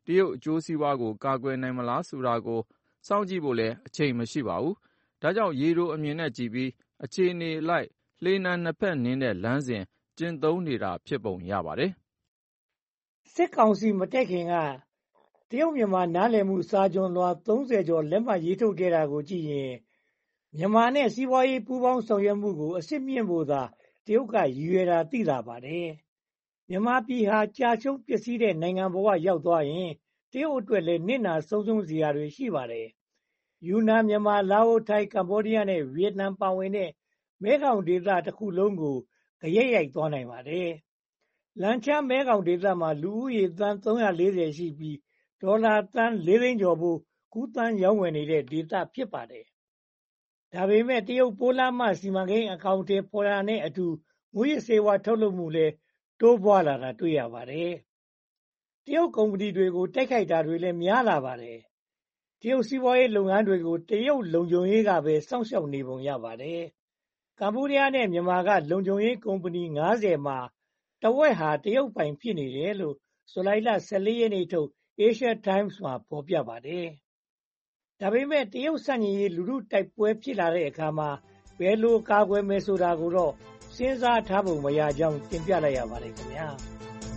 တရုတ်အကျိုးစီးပွားကိုကာကွယ်နိုင်မလားဆိုတာကိုစောင့်ကြည့်ဖို့လည်းအချိန်မရှိပါဘူး။ဒါကြောင့်ရေတိုအမြင်နဲ့ကြည့်ပြီးအခြေအနေလိုက်လှေနံနှစ်ဖက်နင်းတဲ့လမ်းစဉ်ကျင့်သုံးနေတာဖြစ်ပုံရပါတယ်။စစ်ကောင်စီမတက်ခင်ကတရုတ်မြန်မာနားလည်မှုစာချွန်လွှာ30ကျော်လက်မှတ်ရေးထုတ်ခဲ့တာကိုကြည့်ရင်မြန်မာနဲ့စီးပွားရေးပူးပေါင်းဆောင်ရွက်မှုကိုအစစ်မြင့်ဖို့သာတရုတ်ကရည်ရွယ်တာသိလာပါတယ်။မြန်မာပြည်ဟာကြာရှုံးပျက်စီးတဲ့နိုင်ငံဘဝရောက်သွားရင်တရုတ်အတွက်လည်းနစ်နာဆုံးရှုံးစရာတွေရှိပါတယ်။ယူနန်မြန်မာလာအိုထိုင်းကမ္ဘောဒီးယားနဲ့ဗီယက်နမ်ပါဝင်တဲ့မဲခေါင်ဒေသတစ်ခုလုံးကိုကြရိုက်သွားနိုင်ပါတယ်။လန်ချန်းမဲခေါင်ဒေသမှာလူဦးရေသန်း340ရှိပြီးဒေါ်လာသန်း4သိန်းကျော်ဖို့ကူးသန်းရောင်းဝယ်နေတဲ့ဒေသဖြစ်ပါတယ်။ဒါပေမဲ့တရုတ်ပိုးလမ်းမစီမံကိန်းအကောင့်တွေပေါ်လာတဲ့အတူမူရစ်စေဝါထုတ်လုပ်မှုလည်းတိုးပွားလာတာတွေ့ရပါတယ်။တရုတ်ကုမ္ပဏီတွေကိုတိုက်ခိုက်တာတွေလည်းများလာပါတယ်။တရုတ်စီးပွားရေးလုပ်ငန်းတွေကိုတရုတ်လုံခြုံရေးကပဲစောင့်ရှောက်နေပုံရပါတယ်။ကမ္ဘောဒီးယားနဲ့မြန်မာကလုံခြုံရေးကုမ္ပဏီ50မှာတဝက်ဟာတရုတ်ပိုင်ဖြစ်နေတယ်လို့ဇူလိုင်လ14ရက်နေ့ထုတ် Asia Times မှာဖော်ပြပါတယ်။ဒါပေမဲ့တရုတ်ဆန့်ကျင်ရေးလူထုတိုက်ပွဲဖြစ်လာတဲ့အခါမှာဘယ်လိုကာကွယ်မယ်ဆိုတာကိုတော့စဉ်းစားထားပုံမရကြောင်းတင်ပြလိုက်ရပါတယ်ခင်ဗျာ။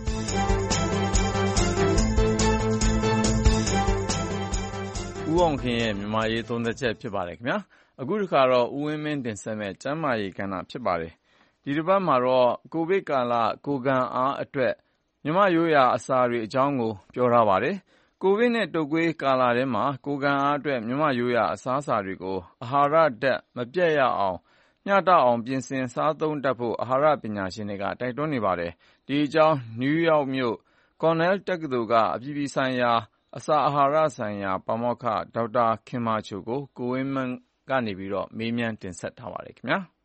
ဦးအောင်ခင်ရဲ့မြန်မာရေးသုံးသက်ချက်ဖြစ်ပါတယ်ခင်ဗျာ။အခုတစ်ခါတော့ဦးဝင်းမင်းတင်ဆက်မဲ့ကျမ်းမာရေးကဏ္ဍဖြစ်ပါတယ်။ဒီတစ်ပတ်မှာတော့ကိုဗစ်ကာလကိုယ်ခံအားအတွက်မြန်မာရိုးရာအစာတွေအကြောင်းကိုပြောထားပါတယ်။ကိုဗစ်နဲ့တုပ်ကွေးကာလထဲမှာကိုယ်ခံအားအတွက်မြန်မာရိုးရာအစားအစာတွေကိုအာဟာရဓာတ်မပြတ်ရအောင်မျှတအောင်ပြင်ဆင်စားသုံးတတ်ဖို့အာဟာရပညာရှင်တွေကတိုက်တွန်းနေပါတယ်။ဒီအကြောင်းနယူးယောက်မြို့ကော်နယ်တက္ကသိုလ်ကအပြည်ပြည်ဆိုင်ရာအစာအာဟာရဆိုင်ရာပါမောက္ခဒေါက်တာခင်မာချိုကိုကိုဝင်းမင်းကနေမေးမြန်းတင်ဆက်ထားပါတယ်ခင်ဗျာ။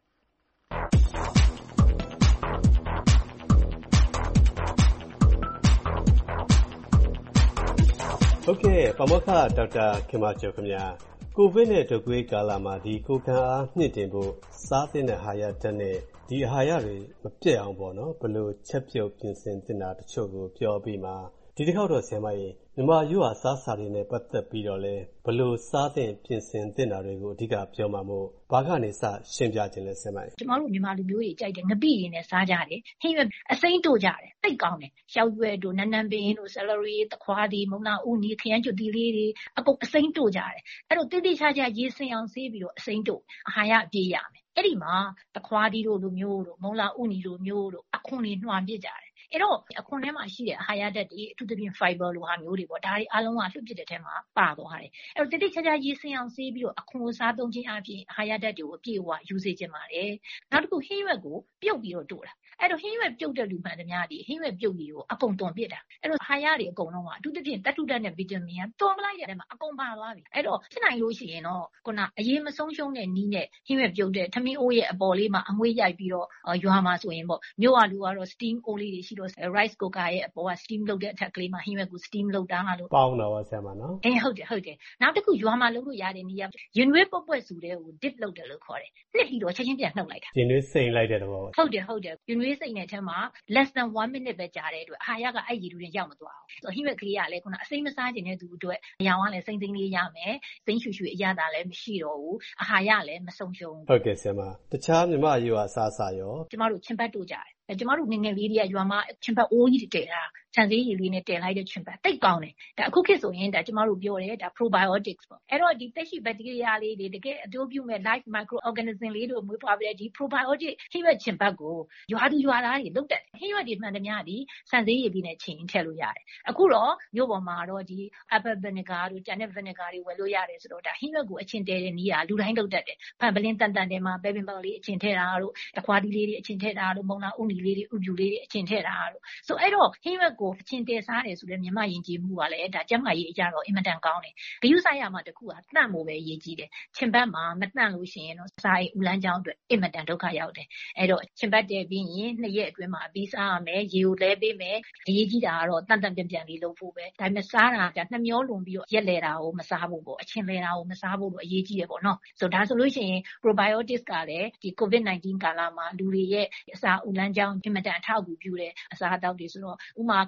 ဟုတ်ကဲ့ပါမောက္ခဒေါက်တာခင်မာချိုခင်ဗျာကိုဗစ်နဲ့တုပ်ကွေးကာလမှာဒီကိုယ်ခံအားမြင့်တင်ဖို့စားသင့်တဲ့အာဟာရဓာတ်နဲ့ဒီအာဟာရတွေမပြတ်အောင်ပေါ့နော်ဘယ်လိုချက်ပြုတ်ပြင်ဆင်သင့်တာတချို့ကိုပြောပြီးမှဒီတစ်ခေါက်တော့ဆရာမကြီးမြန်မာရိုးရာစားစာတွေနဲ့ပတ်သက်ပြီးတော့လဲဘယ်လိုစားသင့်ပြင်ဆင်သင့်တာတွေကိုအဓိကပြောမှာမို့ဘာကနေစရှင်းပြခြင်းလဲဆရာမကြီးကျမတို့မြန်မာလူမျိုးတွေကြိုက်တယ်ငပိရည်နဲ့စားကြတယ်ဟင်းရွက်အစိမ်းတို့ကြတယ်သိကောင်းတယ်ရှောက်ရွက်တို့နန်းနန်းပင်တို့ဆယ်လရီသခွားဒီမုံလာဥနီခရမ်းကျွတ်တီလေးတွေအကုန်အစိမ်းတို့ကြတယ်အဲ့တော့တိတိကျကျရေးစင်အောင်ဆေးပြီးတော့အစိမ်းတို့အာဟာရအပြည့်ရမယ်အဲ့ဒီမှာသခွားဒီတို့လိုမျိုးတို့မုံလာဥနီလိုမျိုးတို့အခွန်တွေနှွာပစ်ကြတယ်အဲ့တော့အခွန်ထဲမှာရှိတဲ့အာဟာရဓာတ်တွေအထူးသဖြင့် fiber လိုဟာမျိုးတွေပေါ့ဒါတွေအားလုံးကလွှတ်ပစ်တဲ့ထဲမှာပါသွားတယ်အဲ့တော့တိတိကျကျရေးစင်အောင်ဆေးပြီးတော့အခွန်ကိုစားသုံးခြင်းအပြင်အာဟာရဓာတ်တွေကိုအပြည့်အဝယူစေခြင်းပါတယ်နောက်တစ်ခုဟင်းရွက်ကိုပြုတ်ပြီးတော့တို့တာအဲ့တော့ဟင်းရွက်ပြုတ်တဲ့လူမှန်သမျှဒီဟင်းရွက်ပြုတ်ကြီးကိုအကုန်တွန်ပစ်တာအဲ့တော့အာဟာရတွေအကုန်လုံးကအထူးသဖြင့်တတုဓာတ်နဲ့ဗီတာမင်ကတွန်ပလိုက်တဲ့ထဲမှာအကုန်ပါသွားပြီအဲ့တော့ဖြစ်နိုင်လို့ရှိရင်တော့ခုနအရေးမဆုံးရှုံးတဲ့နီးနဲ့ဟင်းရွက်ပြုတ်တဲ့ထမင်းအိုးရဲ့အပေါ်လေးမှာအငွေ့ရိုက်ပြီးတော့ရွာမှာဆိုရင်ပေါ့မြို့ကလူကတော့ steam အိုးလေးတွေရှိတော့ rice cooker ရဲ့အပေါ်က steam လုပ်တဲ့အထက်ကလေးမှာဟင်းရွက်ကို steam လုပ်တာလို့ပေါင်းတော့ဆရာမနော်ဟုတ်တယ်နောက်တစ်ခုရွာမှာလုပ်လို့ရတဲ့နီးရင်နွေးပုတ်ပွက်စုတဲ့ကို dip လုပ်တယ်လို့ခေါ်တယ်နှစ်ပြီးတော့ချက်ချင်းပြန်နှုတ်လိုက်တာရင်နွေးစိမ့်လိုက်တဲ့သဘောဟုတ်တယ်ရင်နွေးစိမ့်တဲ့ထဲမှာ less than 1 minute ပဲကြာတဲ့အတွက်အာဟာရကအဲ့ရည်တူရင်ရောက်မသွားဘူးဆိုဟင်းရွက်ကလေးကလည်းခုနအစိမ်းမစားခြင်းတဲ့သူအတွက်အရောင်ကလည်းစိမ့်လေးရမယ်စိမ့်ရှူအရသာလည်းမရှိတော့ဘူးအာဟာရလည်းမဆုံးရှုံးဟုတ်ကဲ့ဆရာမတခြားမြမရိုးအစားအစာရောကျမတို့ချင်းပတ်တို့ကြတယ်ကျမတို့ငငယ်လေးတွေကရွာမှာချင်းပတ်အိုးကြီးတည်တာခြံစည်းရည်လေးနဲ့တည်လိုက်တဲ့ချင်းပတ်တိတ်ကောင်းတယ်ဒါအခုခေတ်ဆိုရင်ဒါကျမတို့ပြောတယ်ဒါ probiotics ပေါ့အဲ့တော့ဒီသက်ရှိဘက်တီးရီးယားလေးတွေတကယ်အကျိုးပြုမဲ့ live microorganism လေးတို့မွေးဖွားပြီးတဲ့ဒီ probiotic ဟင်းရွက်ချင်းပတ်ကိုရွာသူရွာသားတွေလုပ်တတ်ဟင်းရွက်တွေမှန်သမျှဒီခြံစည်းရည်လေးနဲ့ချိန်ထည့်လို့ရတယ်အခုတော့မြို့ပေါ်မှာတော့ဒီ apple vinegar တို့ janic vinegar တွေဝယ်လို့ရတယ်ဆိုတော့ဒါဟင်းရွက်ကိုအချင်းတဲတဲ့နီးတာလူတိုင်းလုပ်တတ်တယ်ဖန်ပလင်းတန်ထဲမှာပဲပင်ပန်းလေးအချင်းထည့်တာတို့တခွားဒီလေးတွေအချင်းထည့်တာတို့မုံလာဥနီလေးတွေဥပြူလေးတွေအချင်းထည့်တာတို့ဆိုအဲ့တော့ဟင်းရွက်ကိုအချင်းတဲစားတယ်ဆိုတဲ့မြမယဉ်ကျေးမှုကလည်းဒါကျန်းမာရေးအကြတော့အင်မတန်ကောင်းတယ်ဂရုစိုက်ရမှာတခုကတန့်ဖို့ပဲရည်ကြီးတယ်ချင်းပတ်မှာမတန့်လို့ရှိရင်တော့စားရင်ဦးလန်းချောင်းအတွက်အင်မတန်ဒုက္ခရောက်တယ်အဲ့တော့ချင်းပတ်တဲပြီးရင်2ရက်အတွင်းမှာအပြီးစားရမယ်ရေကိုလဲပေးမယ်အရေးကြီးတာကတော့တန့်ပြန်လေးလုပ်ဖို့ပဲဒါပေမဲ့စားတာကနှမျောလွန်ပြီးတော့ရက်လဲတာကိုမစားဖို့ပေါ့အချင်းလဲတာကိုမစားဖို့လို့အရေးကြီးတယ်ပေါ့နော်ဆိုဒါဆိုလို့ရှိရင် probiotics ကလည်းဒီ COVID-19 ကာလမှာလူတွေရဲ့အစာဦးလန်းချောင်းအင်မတန်အထောက်အကူပြုတဲ့အစာအသောက်တွေဆိုတော့ဥမာခ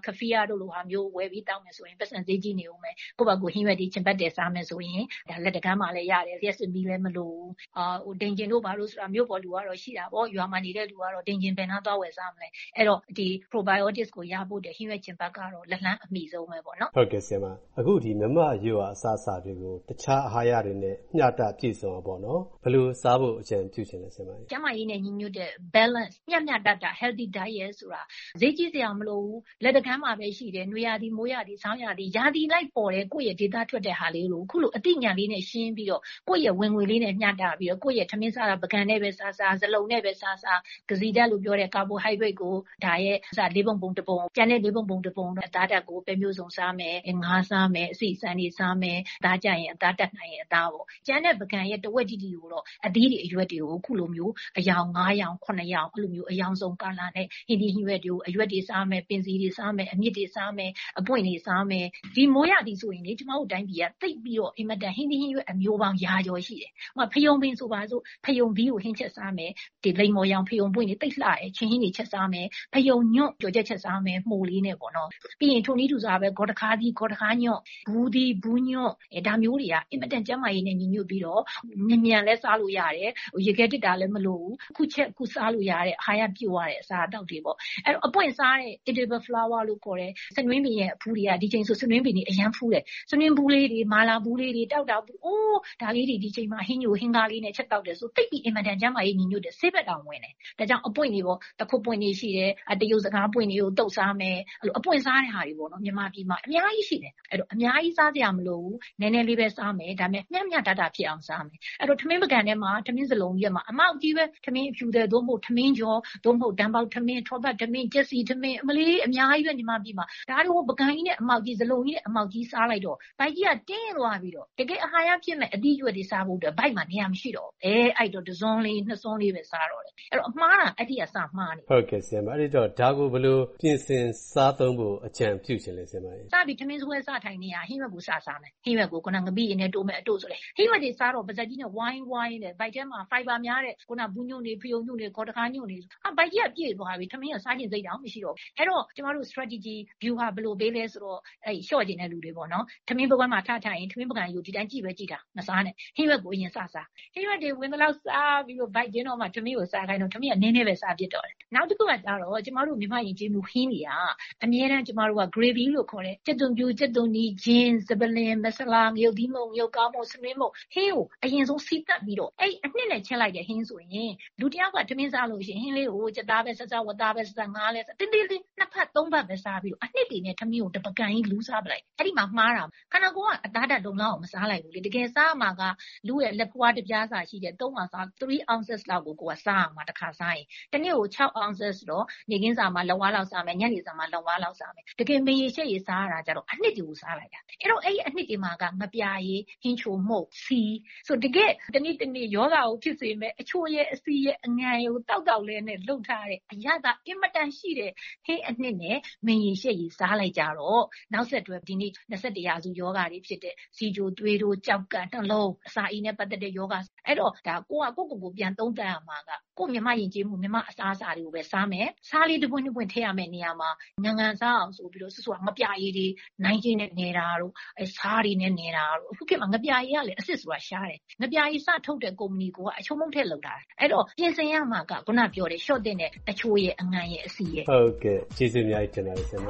Kafia တို့လိုဟာမျိုးဝယ်ပြီးတောင်းမယ်ဆိုရင်ပတ်စံဈေးကြီးနေဦးမယ်ကိုယ့်ဘာကိုဟင်းရွက်တွေချင်ပတ်တယ်စားမယ်ဆိုရင်ဒါလက်တကမ်းမှလည်းရတယ်လျှက်စစ်မီလည်းမလိုဘူးဒင်ဂျင်တို့ဘာလို့ဆိုတာမျိုးပေါ်လူကတော့ရှိတာပေါ့ရွာမှာနေတဲ့လူကတော့ဒင်ဂျင်ပင်နှာသွားဝယ်စားမလဲအဲ့တော့ဒီ probiotics ကိုရဖို့တဲ့ဟင်းရွက်ချင်ပတ်ကတော့လက်လန်းအမိဆုံးပဲပေါ့နော်ဟုတ်ကဲ့ဆရာမအခုဒီမမရွာအစားအစာတွေကိုတခြားအာဟာရတွေနဲ့မျှတပြည့်စုံအောင်ပေါ့နော်ဘယ်လိုစားဖို့အကြံပြုချင်လဲဆရာမကျမကြီးနဲ့ညီညွတ်တဲ့ balance မျှတတာ healthy diet ဆိုတာဈေးကြီးစရာမလိုဘူးလက်တကမ်းမှာပဲရှိတယ်နွေရာသီမိုးရာသီဆောင်းရာသီရာသီလိုက်ပေါ်တယ်ကိုယ့်ရဲ့ဒေတာထွက်တဲ့ဟာလေးလို့ခုလိုအသိဉာဏ်လေးနဲ့ရှင်းပြီးတော့ကိုယ့်ရဲ့ဝင်ငွေလေးနဲ့မျှတပြီးတော့ကိုယ့်ရဲ့ထမင်းစားတာပကံနဲ့ပဲစားဇလုံနဲ့ပဲစားကစီဓာတ်လို့ပြောတဲ့ carbohydrate ကိုဒါရဲ့လေးပုံပုံတစ်ပုံကျန်တဲ့လေးပုံပုံတစ်ပုံအသားဓာတ်ကိုပဲမျိုးစုံစားမယ်ငါးစားမယ်အစိစမ်းတွေစားမယ်သားကြရင်အသားတက်နိုင်ရင်အသားပေါ့ကျန်တဲ့ပကံရဲ့တဝက်ကြီးကိုတော့အသီးတွေအရွက်တွေကိုခုလိုမျိုးအယောင်9ယောင်9ယောင်အဲ့လိုမျိုးအယောင်ဆုံးကာလာနဲ့ဟင်းဒီဟင်းရွက်တွေကိုအရွက်တွေစားမယ်ပင်စီတွေစားမယ်အမြစ်တွေစားမယ်အပွင့်တွေစားမယ်ဒီမိုးရသည်ဆိုရင်လေကျမတို့တိုင်းပြည်ကတိတ်ပြီးတော့အင်မတန်ဟင်းဒီဟင်းရွက်အမျိုးပေါင်းရာကျော်ရှိတယ်။ဟိုဖယုံပင်ဆိုပါစို့ဖယုံဘီးကိုဟင်းချက်စားမယ်ဒီလိမ္မော်ရောင်ဖယုံပွင့်တွေတိတ်လှတယ်ချင်းဟင်းတွေချက်စားမယ်ဖယုံညွန့်ကြော်ချက်စားမယ်မှုလေးနဲ့ပေါ့နော်ပြီးရင်ထုံနည်းတူစားပဲဂေါ်တခါးညွန့်ဘူးဒီဘူးညွန့်ဒါမျိုးတွေကအင်မတန်ကျန်းမာရေးနဲ့ညီညွတ်ပြီးတော့မြန်လဲစားလို့ရတယ်ရေခဲတစ်တာလည်းမလိုဘူးခုချက်ခုစားလို့ရတဲ့အာဟာရပြည့်ဝတဲ့အစာအသောက်တွေပေါ့အဲ့တော့အပွင့်စားတဲ့ edible flower လို့ခေါ်တဲ့စနွင်းပင်ရဲ့အဖူးတွေကဒီချိန်ဆိုစနွင်းပင်တွေအရန်ဖူးတယ်စနွင်းဘူးလေးတွေမာလာဘူးလေးတွေတောက်တာဘူးအိုးဒါလေးတွေဒီချိန်မှာဟင်းညိုဟင်းကားလေးနဲ့ချက်တောက်တယ်ဆိုတိတ်ပြီးအင်မတန်ကျန်းမာရေးညီညွတ်တယ်ဆေးဘက်တောင်ဝင်တယ်ဒါကြောင့်အပွင့်တွေပေါ့တခုပွင့်တွေရှိတယ်တရုတ်စကားပွင့်တွေကိုတုတ်စားမယ်အဲ့လိုအပွင့်စားတဲ့ဟာတွေပေါ့နော်မြန်မာပြည်မှာအများကြီးရှိတယ်အဲ့တော့အများကြီးစားကြရမလို့ဘူးနည်းနည်းလေးပဲစားမယ်ဒါပေမဲ့မျှတဖြစ်အောင်စားမယ်အဲ့တော့ထမင်းပကံထဲမှာထမင်းစလုံးကြီးမှာအမောက်ကြီးပဲထမင်းအဖြူတဲ့သို့မဟုတ်ထမင်းကျော်သို့မဟုတ်တံပေါက်ထမင်းထောပတ်ထမင်းကျက်စီထမင်းအမလေးအများကြီးပဲမြန်မာပြည်မှာဒါတို့ပကံကြီးနဲ့အမောက်ကြီးစလုံးကြီးနဲ့အမောက်ကြီးစားလိုက်တော့ဘိုက်ကြီးကတင်းသွားပြီးတော့တကယ်အာဟာရဖြစ်မဲ့အသီးရွက်တွေစားဖို့အတွက်ဘိုက်မှာနေရာမရှိတော့အဲ့တော့တစ်စုံလေးနှစ်စုံလေးပဲစားတော့တယ်အဲ့တော့အမှားတာအဲ့ဒီကစမှားနေဟုတ်ကဲ့ဆရာမအဲ့တော့ဒါကိုဘယ်လိုပြင်ဆင်စားသုံးဖို့အကြံပြုချင်လဲဆရာမစပြီးထမင်းစွဲစားထိုင်နေရဟင်းရွက်ကိုစားမယ်ဟင်းရွက်ကိုခုနငပိရင်နဲ့တိုးမဲ့အတို့ဆိုလေဟင်းရွက်တွေစားတော့ပါဇက်ကြီးနဲ့ဝိုင်းနဲ့ဘိုက်ထဲမှာ fiber များတဲ့ခုနဘူးညွန့်တွေဖယုံညွန့်တွေခေါ်တခါညွန့်တွေဘိုက်ကြီးကပြည့်သွားပြီထမင်းကစားခြင်းစိတ်တောင်မရှိတော့ဘူးအဲ့တော့ကျမတို့ strategy view ဟာဘယ်လိုပေးလဲဆိုတော့အဲ့ရှော့ခြင်းတဲ့လူတွေပေါ့နော်ထမင်းပကွက်မှာထားရင်ထမင်းပကံယူဒီတိုင်းကြည့်တာမစားနဲ့ဟင်းရွက်ကိုအရင်စားဟင်းရွက်တွေဝင်တော့စားပြီးတော့ဘိုက်ကျင်းတော့မှထမင်းကိုစားခိုင်းတော့ထမင်းကနည်းနည်းပဲစားပြစ်တော့တယ်နောက်တစ်ခုကကြတော့ကျမတို့မြန်မာယဉ်ကျေးမှုဟင်းတွေကအများအားကျမတို့က gravy လို့ခေါ်တဲ့ကြက်သွန်ပြူကြက်သွန်နီဂျင်းစပလင်မဆလာငရုတ်သီးမုံငရုတ်ကောင်းမုံစနွင်းမုံဟင်းကိုအရင်ဆုံးစီးတက်ပြီးတော့အဲ့အနှစ်နဲ့ချက်လိုက်တဲ့ဟင်းဆိုရင်လူတယောက်ကထမင်းစားလို့ရှိရင်ဟင်းလေးကိုကြက်သားပဲစဝတ်သားပဲစငါးလဲတင်းတင်းလေးနှစ်ဖက်သုံးဖက်ပဲစားပြီးတော့အနှစ်တည်းနဲ့ထမင်းကိုတပကံကြီးလူးစားပလိုက်အဲ့ဒီမှာမှားတာခန္ဓာကိုယ်ကအသားဓာတ်လုံလောက်အောင်မစားလိုက်ဘူးလေတကယ်စားမှာကလူရဲ့လက်ဖွားတစ်ပြားစာရှိတဲ့3အောင်စား3 ounces လောက်ကိုကစားအောင်မှာတစ်ခါစားရင်တနေ့ကို6 ounces တော့နေကင်းစာမှာလက်ဝါးလောက်စားမယ်ညနေစာမှာလက်ဝါးလောက်စားမယ်တကယ်မရေရှက်ရေစားရတာကြတော့အနှစ်တွေကိုစားလိုက်တာအဲ့တော့အဲ့ဒီအနှစ်တွေမှာကငပြာရည်ဟင်းချိုမှုတ်စီဆိုတကယ်တနေ့ယောဂကိုဖြစ်စေမဲ့အချိုရဲ့အစီရဲ့အငံကိုတောက်လဲနဲ့လှုပ်ထားတဲ့အရသာအင်မတန်ရှိတဲ့ဟင်းအနှစ်နဲ့မရေရှက်ရေစားလိုက်ကြတော့နောက်ဆက်တွဲဒီနေ့21ရာစုယောဂတွေဖြစ်တဲ့စီဂျိုသွေးတို့ကြောက်ကနှလုံးအစာအိမ်နဲ့ပတ်သက်တဲ့ယောဂအဲ့တော့ဒါကိုပြန်သုံးသပ်ရမှာကကိုမြမယဉ်ကျေးမှုမြမအစားအစာတွေကိုပဲစားမယ်စားလေးတစ်ပွင့်ထည့်ရမယ့်နေရာမှာငံစားအောင်ဆိုပြီးတော့စွငပြာရည်တွေနိုင်ချင်းနဲ့နေတာတို့စားတွေနဲ့နေတာတို့အခုခေတ်မှာငပြာရည်ကလည်းအစ်စ်ဆိုတာရှားတယ်ငပြာရည်စထုတ်တဲ့ကုမ္ပဏီကအချုံမုံထည့်လောက်တာအဲ့တော့ပြင်ဆင်ရမှာကခုနပြောတဲ့ short တဲ့အချိုရဲ့အငံရဲ့အစီရဲ့ဟုတ်ကဲ့ကျေးဇူးအများကြီးတင်ပါတယ်ဆရာမ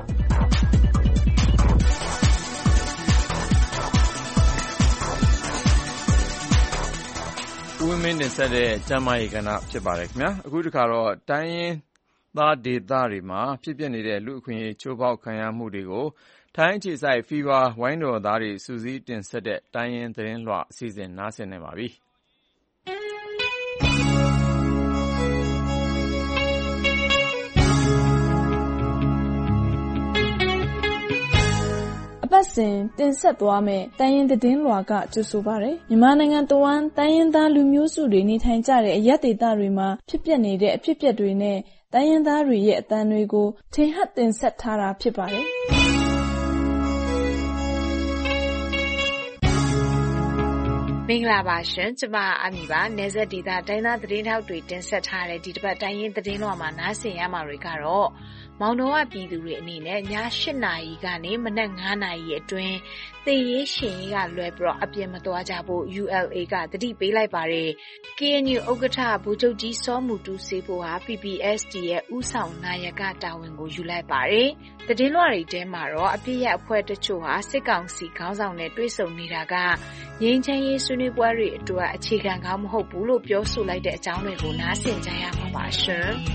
ဝင်းမင်းတင်ဆက်တဲ့ကျမ်းမာရေးကဏ္ဍဖြစ်ပါတယ်ခင်ဗျာအခုတခါတော့တိုင်းရင်းသားဒေသတွေမှာဖြစ်ပျက်နေတဲ့လူ့အခွင့်အရေးချိုးဖောက်ခံရမှုတွေကိုထိုင်းအခြေစိုက် Fever ဝိုင်းတော်သားတွေစုစည်းတင်ဆက်တဲ့တိုင်းရင်းသတင်းလွှာအစီအစဉ်နားဆင်နေပါပြီအပတ်စဉ်တင်ဆက်သွားမယ့်တိုင်းရင်းသတင်းလွှာကကြိုဆိုပါရယ်မြန်မာနိုင်ငံတဝန်းတိုင်းရင်းသားလူမျိုးစုတွေနေထိုင်ကြတဲ့အရပ်ဒေသတွေမှာဖြစ်ပျက်နေတဲ့အဖြစ်အပျက်တွေနဲ့တိုင်းရင်းသားတွေရဲ့အသံတွေကိုထင်ဟပ်တင်ဆက်ထားတာဖြစ်ပါတယ်မင်္ဂလာပါရှင်ကျမအမီပါနယ်စပ်ဒေသတိုင်းသားသတင်းထောက်တွေတင်ဆက်ထားတဲ့ဒီတစ်ပတ်တိုင်းရင်းသတင်းလွှာမှာနားဆင်ရမှာတွေကတော့မောင်တော်ကပြည်သူတွေအနေနဲ့ည8 နာရီကနေမနက်9 နာရီအတွင်းသေရေးရှင်ရေးကလွယ်ပြီးအပြင်မသွားကြဖို့ ULA ကသတိပေးလိုက်ပါတယ်။ KNU ဥက္ကဋ္ဌဗိုလ်ချုပ်ကြီးစောမူတူးစေးဖို့ဟာ PPST ရဲ့ဦးဆောင်နာယကတာဝန်ကိုယူလိုက်ပါတယ်။သတင်းလွှာတွေထဲမှာတော့အပြည့်ရဲ့အဖွဲ့တချို့ဟာစစ်ကောင်စီခေါင်းဆောင်နဲ့တွေ့ဆုံနေတာကငြိမ်းချမ်းရေးဆွေးနွေးပွဲတွေအတွက်အခြေခံကောင်းမဟုတ်ဘူးလို့ပြောဆိုလိုက်တဲ့အကြောင်းတွေကိုနားဆင်ကြရမှာပါရှင်။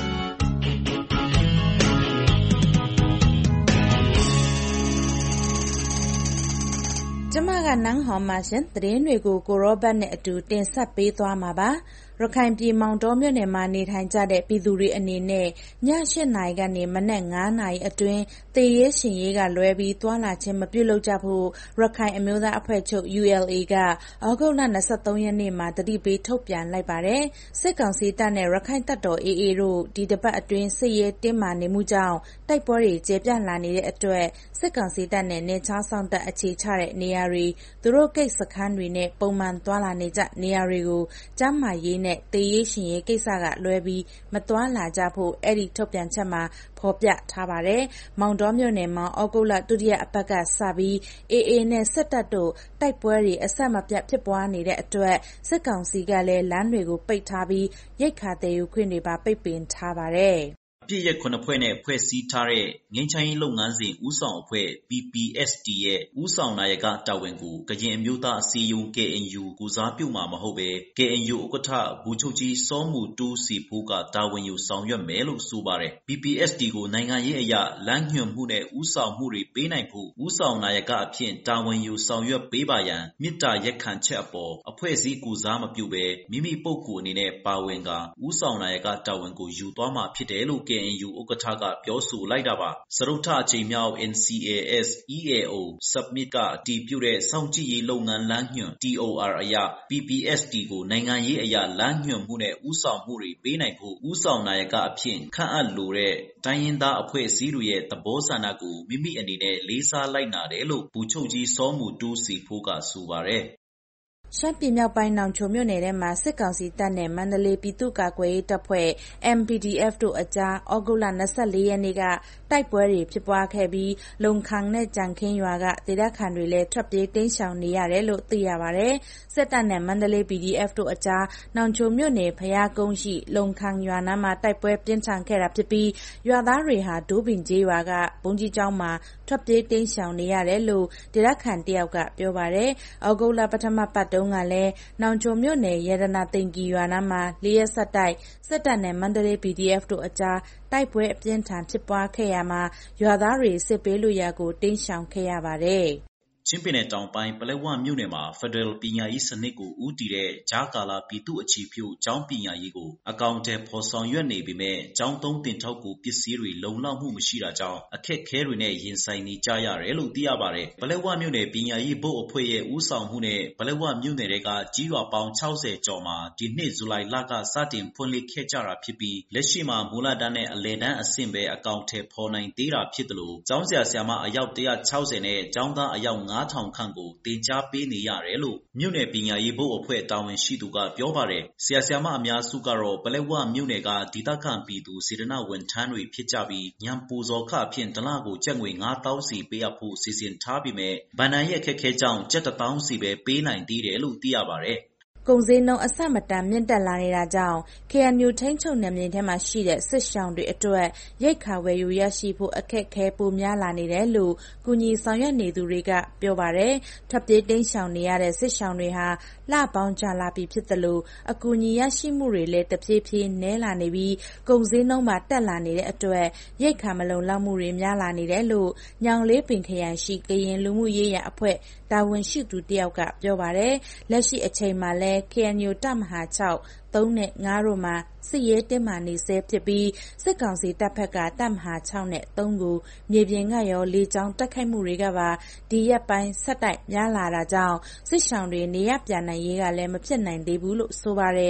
ကျမကနန်းဟော်မှာရှင်သတင်းတွေကိုကိုရောဘတ်နဲ့အတူတင်ဆက်ပေးသွားမှာပါရခိုင်ပြည်မောင်တောမြို့နယ်မှာနေထိုင်ကြတဲ့ပြည်သူတွေအနေနဲ့ည8 နာရီကနေမနက်9 နာရီအတွင်းသေရေးရှင်ရေးကလွဲပြီးသွားလာခြင်းမပြုလုပ်ကြဖို့ရခိုင်အမျိုးသားအဖွဲ့ချုပ် ULA ကဩဂုတ်လ23 ရက်နေ့မှာတတိပေးထုတ်ပြန်လိုက်ပါတယ်။စစ်ကောင်စီတပ်နဲ့ရခိုင်တပ်တော် AA တို့ဒီတပတ်အတွင်းစစ်ရေးတင်းမာနေမှုကြောင့်တိုက်ပွဲတွေကျေပြန့်လာနေတဲ့အတွက်စစ်ကောင်စီတပ်နဲ့နေချောင်းဆောင်တပ်အခြေချတဲ့နေရာတွေသူတို့ကိတ်စခန်းတွေနဲ့ပုံမှန်သွားလာနေကြနေရာတွေကိုကျန်းမာရေးနဲ့သေရေးရှင်ရေးကိစ္စကလွဲပြီးမသွားလာကြဖို့အဲ့ဒီထုတ်ပြန်ချက်မှာဖော်ပြထားပါတယ်။မောင်တောမြို့နယ်မှာဩဂုတ်လဒုတိယအပတ်ကစပြီး AA နဲ့စစ်တပ်တို့တိုက်ပွဲတွေအဆက်မပြတ်ဖြစ်ပွားနေတဲ့အတွက်စစ်ကောင်စီကလည်းလမ်းတွေကိုပိတ်ထားပြီးရိက္ခာသယ်ယူခွင့်တွေပါပိတ်ပင်ထားပါတယ်။အပြည့်ရဲ့9ဖွဲ့နဲ့ဖွဲ့စည်းထားတဲ့ငင်းချိုင်းလုပ်ငန်းစဉ်ဦးဆောင်အဖွဲ့ PPST ရဲ့ဦးဆောင်နာယကတာဝန်ကိုကရင်အမျိုးသားအစည်းအရုံး KNU ကိုစားပြုမှာမဟုတ်ပဲ KNU ဥက္ကဋ္ဌဗိုလ်ချုပ်ကြီးစောမူတူးစီဖိုးကတာဝန်ယူဆောင်ရွက်မယ်လို့ဆိုပါတယ်။ PPST ကိုနိုင်ငံရေးအရာလမ်းညွှန်မှုနဲ့ဦးဆောင်မှုတွေပေးနိုင်ဖို့ဦးဆောင်နာယကအဖြစ်တာဝန်ယူဆောင်ရွက်ပေးပါရန်မြစ်တာရက်ခံချက်အပေါ်အဖွဲ့အစည်းကိုစားမပြုပဲမိမိပုဂ္ဂိုလ်အနေနဲ့ပါဝင်ကဦးဆောင်နာယကတာဝန်ကိုယူသွားမှာဖြစ်တယ်လို့KNU ဥက္ကဋ္ဌကပြောဆိုလိုက်တာပါစရုပ်ထအချိန်မြောက် NCAS EAO Submit ကအတည်ပြုတဲ့စောင့်ကြည့်ရေးလုပ်ငန်းလမ်းညွှန် TOR အရ PPST ကိုနိုင်ငံရေးအရာလမ်းညွှန်မှုနဲ့ဦးဆောင်မှုတွေပေးနိုင်ဖို့ဦးဆောင်နာယကအဖြစ်ခန့်အပ်လိုတဲ့တိုင်းရင်းသားအဖွဲ့အစည်းတွေရဲ့သဘောဆန္ဒကိုမိမိအနေနဲ့လေးစားလိုက်နာတယ်လို့ဗိုလ်ချုပ်ကြီးစောမူတူးစီဖိုးကဆိုပါတယ်ရှမ်းပြည်မြောက်ပိုင်းနောင်ချိုမြို့နယ်ထဲမှာစစ်ကောင်စီတပ်နဲ့မန္တလေးပြည်သူ့ကာကွယ်ရေးတပ်ဖွဲ့ MPDF တို့အကြားဩဂုတ်လ24 ရက်နေ့ကတိုက်ပွဲတွေဖြစ်ပွားခဲ့ပြီးလုံခမ်နဲ့ကြံခင်းရွာကဒေသခံတွေလည်းထွက်ပြေးတိမ်းရှောင်နေရတယ်လို့သိရပါတယ်။စစ်တပ်နဲ့မန္တလေး PDF တို့အကြားနောင်ချိုမြို့နယ်ဖျားကုန်းရှိလုံခမ်ရွာနားမှာတိုက်ပွဲပြင်းထန်ခဲ့တာဖြစ်ပြီးရွာသားတွေဟာဒိုးပင်ကျေးရွာကဘုန်းကြီးကျောင်းမှာထွက်ပြေးတိမ်းရှောင်နေရတယ်လို့ဒေသခံတယောက်ကပြောပါတယ်။ဩဂုတ်လပထမပတ်တုန်းကလည်းနောင်ချိုမြို့နယ်ရတနာသိမ်ကြီးရွာနားမှာ4 ရက်ဆက်တိုက်စစ်တပ်နဲ့မန္တလေး PDF တို့အကြားတိုက်ပွဲအပြင်းထန်ဖြစ်ပွားခဲ့ရမှာရွာသားတွေစစ်ပေးလို့ရာကိုတိမ်းရှောင်ခဲ့ရပါတယ်။ချင်းပြည်နယ်တောင်ပိုင်းပလက်ဝမြို့နယ်မှာဖက်ဒရယ်ပညာရေးစနစ်ကိုဦးတည်တဲ့ဂျာကာလာပြည်သူ့အခြေပြုကျောင်းပညာရေးကိုအကောင့်ထဲပေါ်ဆောင်ရွက်နေပေမဲ့ကျောင်းသုံးတင်ထောက်ကူပစ္စည်းတွေလုံလောက်မှုမရှိတာကြောင့်အခက်အခဲတွေနဲ့ရင်ဆိုင်နေကြရတယ်လို့သိရပါတယ်။ပလက်ဝမြို့နယ်ပညာရေးဘုတ်အဖွဲ့ရဲ့ဦးဆောင်မှုနဲ့ပလက်ဝမြို့နယ်ကကြီးရွာပေါင်း60ကျော်မှာဒီနှစ်ဇူလိုင်လကစတင်ဖွင့်လှစ်ခဲ့ကြတာဖြစ်ပြီးလက်ရှိမှာမူလတန်းနဲ့အလယ်တန်းအဆင့်ပဲအကောင့်ထဲပေါ်နိုင်သေးတာဖြစ်တယ်လို့ကျောင်းဆရာဆရာမအယောက်160နဲ့ကျောင်းသားအယောက်9,000 ခန့်ကိုတင်ကြားပေးနေရတယ်လို့မြို့နယ်ပညာရေးဘုတ်အဖွဲ့တာဝန်ရှိသူကပြောပါတယ်။ဆရာဆရာမအများစုကတော့ပလက်ဝမြို့နယ်ကဒေသခံပြည်သူစေတနာဝန်ထမ်းတွေဖြစ်ကြပြီးညံပူဇော်ခအဖြစ်တလကိုကျပ်ငွေ9,000စီပေးအပ်ဖို့စီစဉ်ထားပေမဲ့ဗန်နန်ရဲ့အခက်အခဲကြောင့်ကျပ်1,000စီပဲပေးနိုင်သေးတယ်လို့သိရပါတယ်။ကုန်စည်နှုန်းအဆမတန်မြင့်တက်လာနေတာကြောင့် KNU ထိန်းချုပ်နယ်မြေထဲမှာရှိတဲ့စစ်ရှောင်တွေအတွက်ရိက္ခာဝယ်ယူရရှိဖို့အခက်အခဲပိုများလာနေတယ်လို့ကူညီဆောင်ရွက်နေသူတွေကပြောပါတယ်။ထွက်ပြေးတိမ်းရှောင်နေရတဲ့စစ်ရှောင်တွေဟာလပေါင်းကြာလာပြီဖြစ်သလိုအကူအညီရရှိမှုတွေလည်းတဖြည်းဖြည်းနည်းလာနေပြီးကုန်စည်နှုန်းမှာတက်လာနေတဲ့အတွက်ရိက္ခာမလုံလောက်မှုတွေများလာနေတယ်လို့ညောင်လေးပင်ခရိုင်ရှိကရင်လူမှုရေးရာအဖွဲ့တာဝန်ရှိသူတယောက်ကပြောပါတယ်။လက်ရှိအချိန်မှာလည်းKNU တပ်မဟာ6 3နဲ့5တို့မှာစစ်ရေးတင်းမာနေဆဲဖြစ်ပြီးစစ်ကောင်စီတပ်ဖက်ကတပ်မဟာ6နဲ့3ကိုမြေပြင်ကရောလေကြောင်းတိုက်ခိုက်မှုတွေကပါဒီရက်ပိုင်းဆက်တိုက်များလာတာကြောင့်စစ်ရှောင်တွေနေရပြန်နိုင်ရေးကလည်းမဖြစ်နိုင်သေးဘူးလို့ဆိုပါတယ်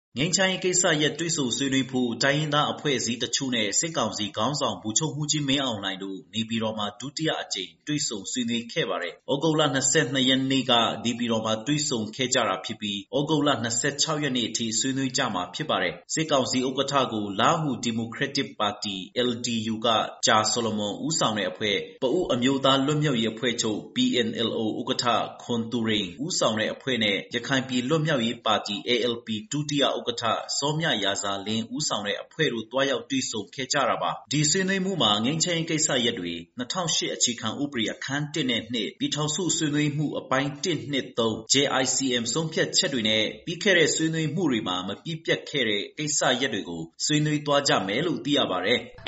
ငင်းချိုင်းကိစ္စရဲ့တွေ့ဆုံဆွေးနွေးဖို့တိုင်းရင်းသားအဖွဲ့အစည်းတချို့နဲ့စစ်ကောင်စီခေါင်းဆောင်ဗိုလ်ချုပ်မှူးကြီးမင်းအောင်လှိုင်တို့နေပြည်တော်မှာဒုတိယအကြိမ်တွေ့ဆုံဆွေးနွေးခဲ့ပါတယ်။ဩဂုတ်လ22ရက်နေ့ကနေပြည်တော်မှာတွေ့ဆုံခဲ့ကြတာဖြစ်ပြီးဩဂုတ်လ26ရက်နေ့အထိဆွေးနွေးကြမှာဖြစ်ပါတယ်။စစ်ကောင်စီဥက္ကဋ္ဌကိုလားဟူဒီမိုကရက်တစ်ပါတီ LDU ကဂျာဆိုလိုမွန်ဦးဆောင်တဲ့အဖွဲ့ပအိုဝ်းအမျိုးသားလွတ်မြောက်ရေးအဖွဲ့ချုပ် PNLO ဥက္ကဋ္ဌခွန်သူရိန်ဦးဆောင်တဲ့အဖွဲ့နဲ့ရခိုင်ပြည်လွတ်မြောက်ရေးပါတီ ALP ဒုတိယဥက္ကဋ္ဌစောမြရာဇာလင်းဦးဆောင်တဲ့အဖွဲ့တို့တွားရောက်တွေ့ဆုံခဲ့ကြတာပါ။ဒီဆွေးနွေးမှုမှာငင်းချင်းကိစ္စရပ်တွေ2008အခြေခံဥပဒေအခန်း1နဲ့2ပြည်ထောင်စုဆွေးနွေးမှုအပိုင်း1 2 3 JICM ဆုံးဖြတ်ချက်တွေနဲ့ပြီးခဲ့တဲ့ဆွေးနွေးမှုတွေမှာမပြည့်ပြတ်ခဲ့တဲ့ကိစ္စရပ်တွေကိုဆွေးနွေးသွားကြမယ်လို့သိရပါတယ်။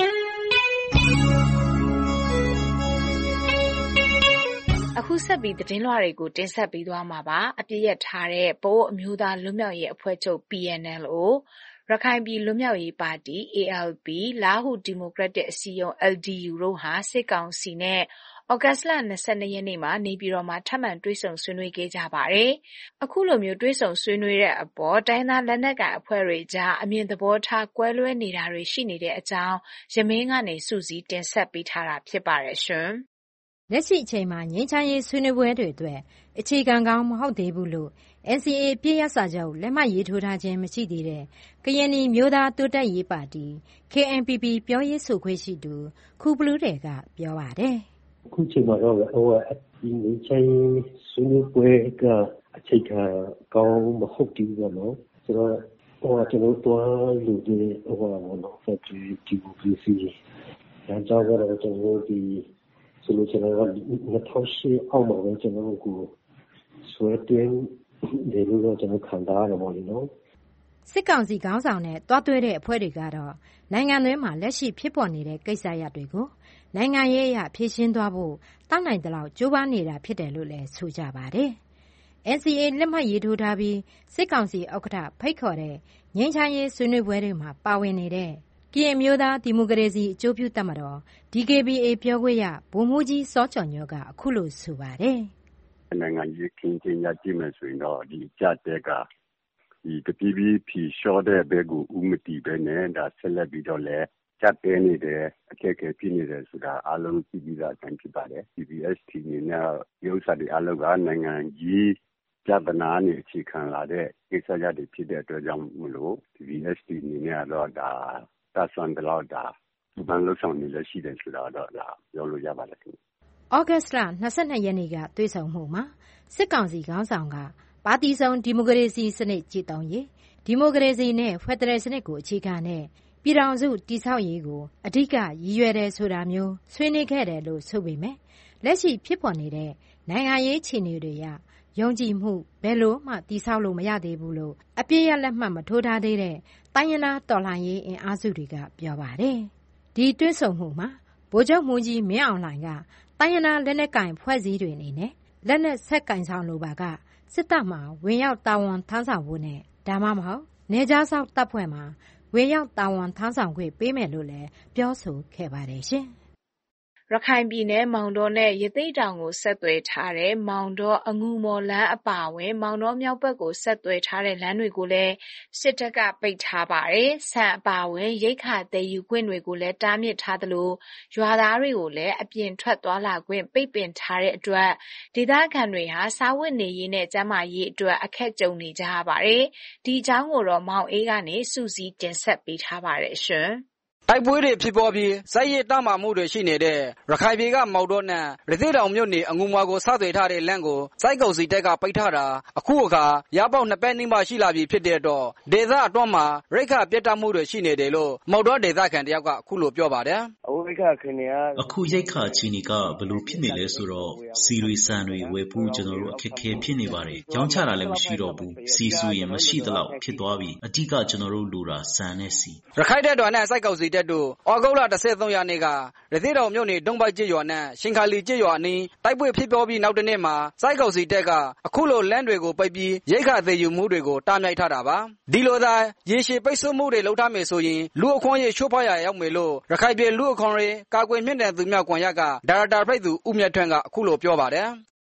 အခုဆက်ပြီးသတင်းလွှာတွေကိုတင်ဆက်ပေးသွားမှာပါအပြည့်ရထားတဲ့ပအိုဝ်းအမျိုးသားလွတ်မြောက်ရေးအဖွဲ့ချုပ် PNLO ရခိုင်ပြည်လွတ်မြောက်ရေးပါတီ ALP လားဟူဒီမိုကရက်တစ်အစည်းအရုံး LDU တို့ဟာစစ်ကောင်စီနဲ့ဩဂတ်စ်လ22ရက်နေ့မှာနေပြည်တော်မှာထပ်မံတွေ့ဆုံဆွေးနွေးခဲ့ကြပါတယ်။အခုလိုမျိုးတွေ့ဆုံဆွေးနွေးတဲ့အပေါ်တိုင်းသားလက်နက်ကိုင်အဖွဲ့တွေကြားအမြင်သဘောထားကွဲလွဲနေတာတွေရှိနေတဲ့အကြောင်းရမင်းကနေစုစည်းတင်ဆက်ပေးထားတာဖြစ်ပါတယ်ရှင်။လက်ရှိအချိန်မှာငြိမ်းချမ်းရေးဆွေးနွေးပွဲတွေအတွက်အခြေခံကောင်းမဟုတ်သေးဘူးလို့ NCA အပြည့်ရစာချုပ်လက်မှတ်ရေးထိုးထားခြင်းမရှိသေးတဲ့ကရင်နီမျိုးသားတိုးတက်ရေးပါတီ KNPP ပြောရေးဆိုခွင့်ရှိသူခူဘလူးတွေကပြောပါတယ်။အခုချိန်မှာတော့ဒီငြိမ်းချမ်းရေးဆွေးနွေးပွဲကအခြေခံကောင်းမဟုတ်သေးဘူးပေါ့နော်။ဆိုတော့ကျွန်တော်တို့လူတွေပေါ့နော်ဖက်ဒီမိုကရေစီလမ်းကြောင်းကတော့ကျွန်တော်တို့ဒီဆိုလို့ကျွန်တော်တို့2008အောက်မှာပဲကျွန်တော်တို့ကိုဆွဲတင်တယ်လို့ကျွန်တော်ခံစားရပါတယ်နော်စစ်ကောင်စီခေါင်းဆောင်နဲ့တွားသွဲတဲ့အဖွဲ့တွေကတော့နိုင်ငံတွင်းမှာလက်ရှိဖြစ်ပေါ်နေတဲ့ကိစ္စရပ်တွေကိုနိုင်ငံရေးအရဖြေရှင်းသွားဖို့တောင်းနိုင်တဲ့လောက်ကြိုးပမ်းနေတာဖြစ်တယ်လို့လည်းဆိုကြပါတယ်။ NCA လက်မှတ်ရေးထိုးထားပြီးစစ်ကောင်စီဥက္ကဋ္ဌဖိတ်ခေါ်တဲ့ငြိမ်းချမ်းရေးဆွေးနွေးပွဲတွေမှာပါဝင်နေတဲ့ကရင်မျိုးသားဒီမိုကရေစီအကျိုးပြုတပ်မတော် DKBA ပြောခွင့်ရဗိုလ်မှူးကြီးစောကျော်ညွန့်ကအခုလိုဆိုပါတယ်။နိုင်ငံရေးခင်းကျင်းရကြည့်မယ်ဆိုရင်တော့ဒီကြတဲ့ကဒီတပီးပြီးဖြီလျှော့တဲ့ဘက်ကိုဥမတီပဲနဲ့ဒါဆက်လက်ပြီးတော့လဲကြက်တဲနေတယ်အခက်အခဲဖြစ်နေတယ်ဆိုတာအလုံးကြည့်ပြီးသားအတိုင်းဖြစ်ပါတယ်။ PPST နေနဲ့ရုပ်စာတွေအလုံးကနိုင်ငံကြီးကြပနာနေအခြေခံလာတဲ့ကိစ္စရပ်တွေဖြစ်တဲ့အတွက်ကြောင့်မလို့ PPST နေနဲ့တော့ဒါသတ်ဆွမ်းတယ်လို့ဒါဒီဘန်လို့ဆောင်နေလဲရှိတယ်ဆိုတာတော့ဒါပြောလို့ရပါတယ်ခင်ဗျ။ဩဂတ်စ်လ22ရက်နေ့ကတွေ့ဆုံမှုမှာစစ်ကောင်စီခေါင်းဆောင်ကပါတီစုံဒီမိုကရေစီစနစ်ကြည်တောင်းရေးဒီမိုကရေစီနဲ့ဖက်ဒရယ်စနစ်ကိုအခြေခံတဲ့ပြည်ထောင်စုတည်ဆောက်ရေးကိုအဓိကရည်ရွယ်တယ်ဆိုတာမျိုးဆွေးနွေးခဲ့တယ်လို့ဆိုပေမဲ့လက်ရှိဖြစ်ပေါ်နေတဲ့နိုင်ငံရေးခြေအနေတွေရယုံကြည်မှုဘယ်လိုမှတည်ဆောက်လို့မရသေးဘူးလို့အပြည့်ရလက်မှတ်မထိုးထားသေးတဲ့တိုင်းရင်းသားတော်လှန်ရေးအင်အားစုတွေကပြောပါတယ်။ဒီတွေ့ဆုံမှုမှာဗိုလ်ချုပ်မှူးကြီးမင်းအောင်လှိုင်ကတိုင်းရင်းသားလက်နက်ကင်ဖွဲ့စည်းတွေအနေနဲ့လက်နက်ဆက်ကင်ဆောင်လိုပါကစစ်တပ်မှာဝင်ရောက်တာဝန်ထမ်းဆောင်ဖို့နဲ့ဒါမှမဟုတ်နေကြားဆောက်တပ်ဖွဲ့မှာဝင်ရောက်တာဝန်ထမ်းဆောင်ခွင့်ပေးမယ်လို့လည်းပြောဆိုခဲ့ပါတယ်ရှင်။ရခိုင်ပြည်နယ်မောင်တောနဲ့ရသေ့တောင်ကိုဆက်သွယ်ထားတဲ့မောင်တောအငူမော်လမ်းအပါအဝင်မောင်တောမြောက်ဘက်ကိုဆက်သွယ်ထားတဲ့လမ်းတွေကိုလည်းစစ်တပ်ကပိတ်ထားပါတယ်။ဆန်အပါအဝင်ရိက္ခာသယ်ယူခွင့်တွေကိုလည်းတားမြစ်ထားသလိုရွာသားတွေကိုလည်းအပြင်ထွက်သွားလာခွင့်ပိတ်ပင်ထားတဲ့အတွက်ဒေသခံတွေဟာစားဝတ်နေရေးနဲ့ကျန်းမာရေးအတွက်အခက်ကြုံနေကြရပါတယ်။ဒီအကြောင်းကိုတော့မောင်အေးကနေစုစည်းတင်ဆက်ပေးထားပါတယ်ရှင်။တိုက်ပွဲတွေဖြစ်ပေါ်ပြီးဇက်ရည်တမမှုတွေရှိနေတဲ့ရခိုင်ပြည်ကမော်တော်နဲ့ရသေ့တောင်မြို့နယ်အငူမွာကိုဆက်သွယ်ထားတဲ့လမ်းကိုစိုက်ကုံစီတပ်ကပိတ်ထားတာအခုအခါရပေါက်2ပတ်နီးမှရှိလာပြီဖြစ်တဲ့အတွက်ဒေသအတွင်းမှာရိက္ခာပြတ်တောက်မှုတွေရှိနေတယ်လို့မော်တော်ဒေသခံတယောက်ကအခုလိုပြောပါတယ်အခုရိက္ခာချီနီကဘယ်လိုဖြစ်နေလဲဆိုတော့စီရီဆန်တွေဝယ်ဖို့ကျွန်တော်တို့အခက်ခဲဖြစ်နေပါတယ်ကြောင်းချတာလည်းမရှိတော့ဘူးစီဆူရင်မရှိသလောက်ဖြစ်သွားပြီအတိကကျွန်တော်တို့လိုတာဆန်နဲ့စီရခိုင်တပ်တော်နဲ့စိုက်ကုံစီတပ်တို့ဩဂုတ်လ13ရက်နေ့ကရသေ့တောင်မြို့နယ်ဒုံပိုက်ကျေးရွာနဲ့ရှင်ခါလီကျေးရွာအနီးတိုက်ပွဲဖြစ်ပေါ်ပြီးနောက်တနေ့မှာစိုက်ကုံစီတပ်ကအခုလိုလမ်းတွေကိုပိတ်ပြီးရိက္ခာသယ်ယူမှုတွေကိုတားမြစ်ထားတာပါဒီလိုသာရေရှည်ပိတ်ဆို့မှုတွေလုပ်ထားမယ်ဆိုရင်လူအခွင့်အရေးချိုးဖောက်ရရောက်မယ်လို့ရခိုင်ပြည်လူအခွင့်အရေးကာကွယ်မြင့်တဲ့သူများကွန်ရက်ကဒါရိုက်တာဖိတ်သူဦးမြတ်ထွန်းကအခုလိုပြောပါတယ်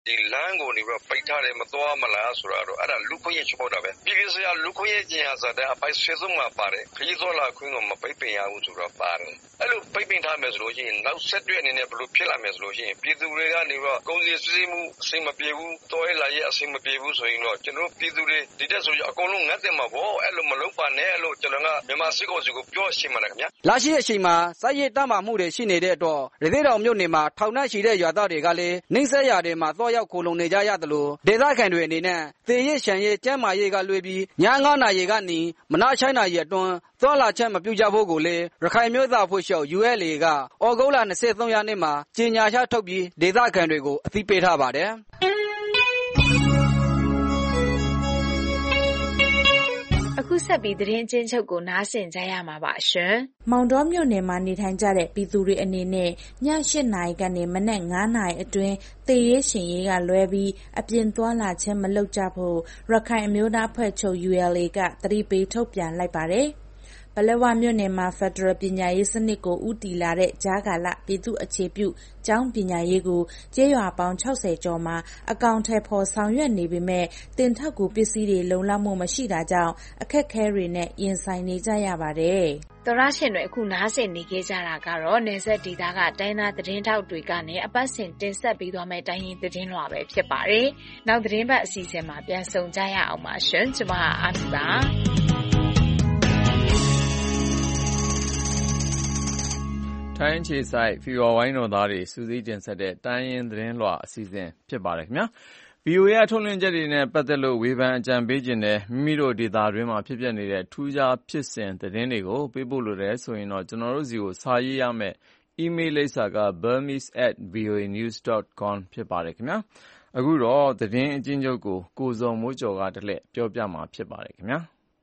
ဒီလမ်းကိုနေပြီးတော့ပိတ်ထားတယ်မသွားမလားဆိုတာတော့အဲ့ဒါလူခွင့်ရချိုးဖောက်တာပဲပြည်ပြည်ဆိုင်ရာလူခွင့်ရကျင်ရဆိုတဲ့အပိုက်ဆွေးဆုံးမှာပါတယ်ခရီးသွားလာခွင့်ကိုမပိတ်ပင်ရဘူးဆိုတော့ပါတယ်အဲ့လိုပိတ်ပင်ထားမယ်ဆိုလို့ရှိရင်နောက်ဆက်တွဲအနေနဲ့ဘယ်လိုဖြစ်လာမယ်ဆိုလို့ရှိရင်ပြည်သူတွေကနေပြီးတော့ကုန်စည်စည်းမှုအဆင်မပြေဘူးတော်ရဲလာရဲအဆင်မပြေဘူးဆိုရင်တော့ကျွန်တော်ပြည်သူတွေဒီတက်ဆိုအကုန်လုံးငတ်တယ်မှာပေါ့အဲ့လိုမလုပ်ပါနဲ့လို့ကျွန်တော်ကမြန်မာစစ်ကောင်စီကိုပြောရှင်းမှာခင်ဗျာလာရှိတဲ့အချိန်မှာစိုက်ရည်တမ်းမာမှုတွေရှိနေတဲ့အတွက်ရသေးတောင်မြို့နယ်မှာထောင်နှံ့ရှိတဲ့ရွာသားတွေကလည်းနှိမ့်ဆက်ရာတွေမှာသွားရောက်ခိုလုံနေကြရတယ်လို့ဒေသခံတွေအနေနဲ့သေရရှံရကျမ်းမာရေးကလွေးပြီးည9 နာရီကနေမနက်6 နာရီအတွင်းသွားလာချက်မပြုကြဖို့ကိုလည်းရခိုင်မျိုးသားအဖွဲ့ချုပ် ULA ကဩဂုတ်လ23 ရက်နေ့မှာကြေညာချက်ထုတ်ပြီးဒေသခံတွေကိုအသိပေးထားပါတယ်အခုဆက်ပြီးသတင်းချင်းချုပ်ကိုနားဆင်ကြရမှာပါရှင်။မောင်တောမြို့နယ်မှာနေထိုင်ကြတဲ့ပြည်သူတွေအနေနဲ့ည8 နာရီကနေမနက်9 နာရီအတွင်းသေရေးရှင်ရေးကလွဲပြီးအပြင်သွားလာခြင်းမလုပ်ကြဖို့ရခိုင်အမျိုးသားအဖွဲ့ချုပ် ULA ကသတိပေးထုတ်ပြန်လိုက်ပါတယ်။ပလက်ဝမြို့နယ်မှာဖက်ဒရယ်ပညာရေးစနစ်ကိုဦးတည်လာတဲ့ကြားကာလပြည်သူ့အခြေပြုကျောင်းပညာရေးကိုကျေးရွာပေါင်း60 ကျော်မှာအကောင့်ထဲပေါ်ဆောင်ရွက်နေပေမဲ့တင်ထောက်ကူပစ္စည်းတွေလုံလောက်မှုမရှိတာကြောင့်အခက်အခဲတွေနဲ့ရင်ဆိုင်နေကြရပါတယ်။သောရရှင်တွေအခုနားဆင်နေကြတာကတော့နယ်စပ်ဒေသကတိုင်းသားသတင်းထောက်တွေကနေအပတ်စဉ်တင်ဆက်ပေးသွားမယ့်တိုင်းရင်းသတင်းလွှာပဲဖြစ်ပါတယ်။နောက်သတင်းပတ်အစီအစဉ်မှာပြန်ဆုံကြရအောင်ပါရှင်။ကျွန်မအာမီပါ။ထိုင်းခြေဆိုင် ဖေဖော်ဝါရီတော်သားတွေစူးစီးတင်ဆက်တဲ့တိုင်းရင်းသတင်းလွှာအစီအစဉ်ဖြစ်ပါတယ်ခင်ဗျာ VOA ထုတ်လွှင့်ချက်တွေနဲ့ပတ်သက်လို့ဝေဖန်အကြံပေးခြင်းနဲ့မိမိတို့ဒေသတွင်းမှာဖြစ်ပျက်နေတဲ့ထူးခြားဖြစ်စဉ်သတင်းတွေကိုပေးပို့လိုတယ်ဆိုရင်တော့ကျွန်တော်တို့စီကိုစာရေးရမယ့် email လိပ်စာက burmese@voanews.com ဖြစ်ပါတယ်ခင်ဗျာအခုတော့သတင်းအကျဉ်းချုပ်ကိုကိုဇော်မိုးကျော်ကတလှည့်ပြောပြမှာဖြစ်ပါတယ်ခင်ဗျာ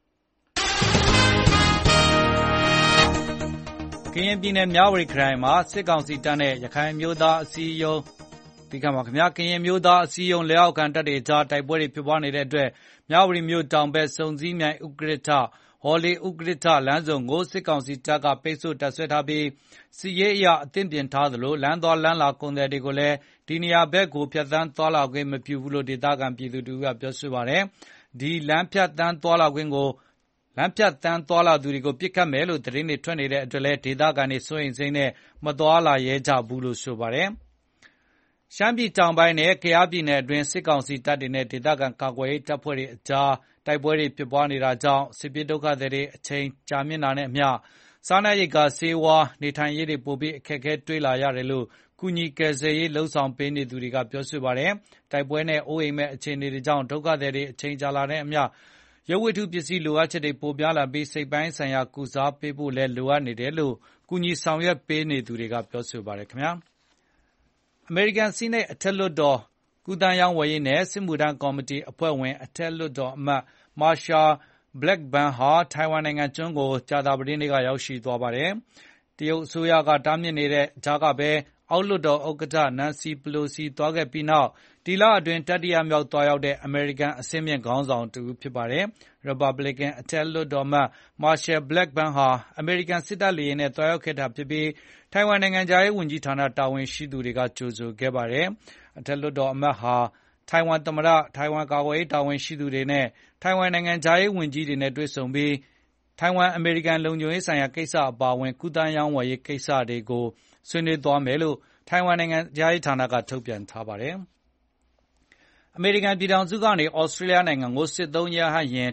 ကရင်ပြည်နယ်မြဝတီခရိုင်မှာစစ်ကောင်စီတပ်နဲ့ရခိုင်မျိုးသားအစည်းအရုံးကရင်မျိုးသားအစည်းအရုံးလက်အောက်ခံတပ်တွေကြားတိုက်ပွဲတွေဖြစ်ပွားနေတဲ့အတွက်မြဝတီမြို့တောင်ဘက်စုံစည်းမြိုင်ဥက္ကဋ္ဌဟော်လီဥက္ကဋ္ဌလမ်းစုံကိုစစ်ကောင်စီတပ်ကပိတ်ဆို့တပ်ဆွဲထားပြီးစီရေးအရအသင့်ပြင်ထားသလိုလမ်းသွားလမ်းလာကုန်တယ်တွေကိုလည်းဒီနေရာဘက်ကိုဖြတ်သန်းသွားလာခွင့်မပြုဘူးလို့ဒေသခံပြည်သူတို့ကပြောဆိုပါတယ်ဒီလမ်းဖြတ်သန်းသွားလာခွင့်ကိုလမ်းဖြတ်သန်းသွားလာသူတွေကိုပြစ်ခတ်မယ်လို့သတင်းတွေထွက်နေတဲ့အတွက်လည်းဒေသခံတွေစိုးရိမ်စိတ်နဲ့မသွားလာရဲကြဘူးလို့ဆိုပါတယ်။ရှမ်းပြည်တောင်ပိုင်းနဲ့ကယားပြည်နယ်အတွင်းစစ်ကောင်စီတပ်တွေနဲ့ဒေသခံကာကွယ်ရေးတပ်ဖွဲ့တွေအကြားတိုက်ပွဲတွေဖြစ်ပွားနေတာကြောင့်စစ်ပြေးဒုက္ခသည်တွေအချိန်ကြာမြင့်တာနဲ့အမျှစားနပ်ရိက္ခာဆေးဝါးနေထိုင်ရေးတွေပိုပြီးအခက်အခဲတွေ့လာရတယ်လို့ကုညီကယ်ဆယ်ရေးလှုပ်ဆောင်ပေးနေသူတွေကပြောဆိုပါတယ်။တိုက်ပွဲနဲ့အိုးအိမ်မဲ့အခြေအနေတွေကြောင့်ဒုက္ခသည်တွေအချိန်ကြာလာတဲ့အမျှရုပ်ဝတ္ထုပစ္စည်းလိုအပ်ချက်တွေပိုများလာပြီးစိတ်ပိုင်းဆိုင်ရာကုစားပေးဖို့လည်းလိုအပ်နေတယ်လို့ကုညီဆောင်ရွက်ပေးနေသူတွေကပြောဆိုပါတယ်ခင်ဗျာအမေရိကန်စီးနိတ်အထက်လွှတ်တော်ကုသရေးဝယ်ရေးနဲ့စစ်မှုထမ်းကော်မတီအဖွဲ့ဝင်အထက်လွှတ်တော်အမတ်မာရှာဘလက်ဘန်ဟာထိုင်ဝမ်နိုင်ငံကျွန်းကိုကြာသပတေးနေ့ကရောက်ရှိသွားပါတယ်တရုတ်အစိုးရကတားမြစ်နေတဲ့ကြားကပဲအောက်လွှတ်တော်ဥက္ကဋ္ဌနန်စီပလိုစီသွားခဲ့ပြီးနောက်ဒီလအတွင်းတတိယမြောက်သွားရောက်တဲ့အမေရိကန်အဆင့်မြင့်ခေါင်းဆောင်တူဖြစ်ပါတယ်။ Republican အထက်လွှတ်တော်မှမာရှယ်ဘလက်ဘန်ဟာအမေရိကန်စစ်တပ်လေယာဉ်နဲ့သွားရောက်ခဲ့တာဖြစ်ပြီးထိုင်ဝမ်နိုင်ငံသားရေးဝန်ကြီးဌာနတာဝန်ရှိသူတွေကကြိုဆိုခဲ့ပါတယ်။အထက်လွှတ်တော်အမတ်ဟာထိုင်ဝမ်သမ္မတထိုင်ဝမ်ကာကွယ်ရေးတာဝန်ရှိသူတွေနဲ့ထိုင်ဝမ်နိုင်ငံသားရေးဝန်ကြီးတွေနဲ့တွေ့ဆုံပြီးထိုင်ဝမ်အမေရိကန်လုံခြုံရေးဆိုင်ရာကိစ္စအပါအဝင်ကုသရေးဝယ်ရေးကိစ္စတွေကိုဆွေးနွေးသွားမယ်လို့ထိုင်ဝမ်နိုင်ငံသားရေးဌာနကထုတ်ပြန်ထားပါတယ်။အမေရိကန်ပြည်ထောင်စုကနေဩစတြေးလျနိုင်ငံကိုစစ်သုံးရဟတ်ယာဉ်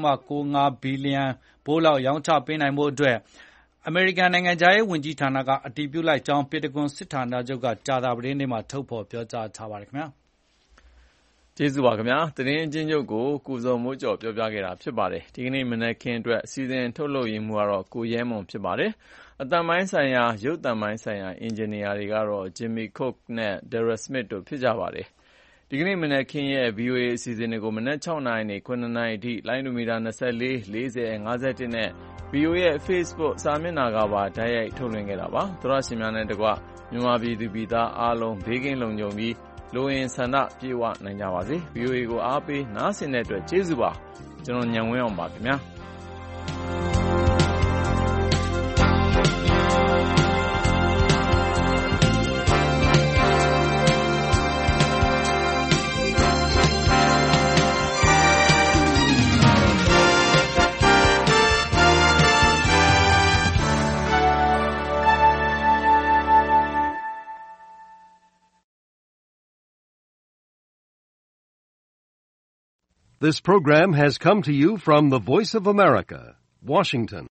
1.95 ဘီလီယံဘိုးလောက်ရောင်းချပေးနိုင်ဖို့အတွက်အမေရိကန်နိုင်ငံသားရေးဝန်ကြီးဌာနကအတည်ပြုလိုက်ကြောင်းပြည်တကွန်စစ်ဌာနချုပ်ကကြာသပတေးနေ့မှာထုတ်ဖော်ပြောကြားထားပါတယ်ခင်ဗျာ။ကျေးဇူးပါခင်ဗျာ။သတင်းအချင်းချုပ်ကိုကုစုံမိုးကျော်ပြောပြခဲ့တာဖြစ်ပါတယ်။ဒီကနေ့မနက်ခင်းအတွက်စီစဉ်ထုတ်လုပ်ရင်းမှုကတော့ကိုရဲမွန်ဖြစ်ပါတယ်။အတန်ပိုင်းဆိုင်ရာရုပ်တံပိုင်းဆိုင်ရာအင်ဂျင်နီယာတွေကတော့ Jimmy Cook နဲ့ Daryl Smith တို့ဖြစ်ကြပါတယ်။ဒီကနေ့မနက်ခင်းရဲ့ VOA အစီအစဉ်တွေကိုမနက်6နာရီနဲ့9နာရီအထိလိုင်းဒူမီတာ24 40 51နဲ့ VOA ရဲ့ Facebook စာမျက်နှာကပါတိုက်ရိုက်ထုတ်လွှင့်ခဲ့တာပါ။သောရရှင်များနဲ့တကွမြန်မာပြည်သူပြည်သားအားလုံးဘေးကင်းလုံခြုံပြီးလိုအင်ဆန္ဒပြေဝနိုင်ကြပါစေ။ VOA ကိုအားပေးနားဆင်တဲ့အတွက်ကျေးဇူးပါ။ကျွန်တော်ညံဝင်းအောင်ပါခင်ဗျာ။ This program has come to you from the Voice of America, Washington.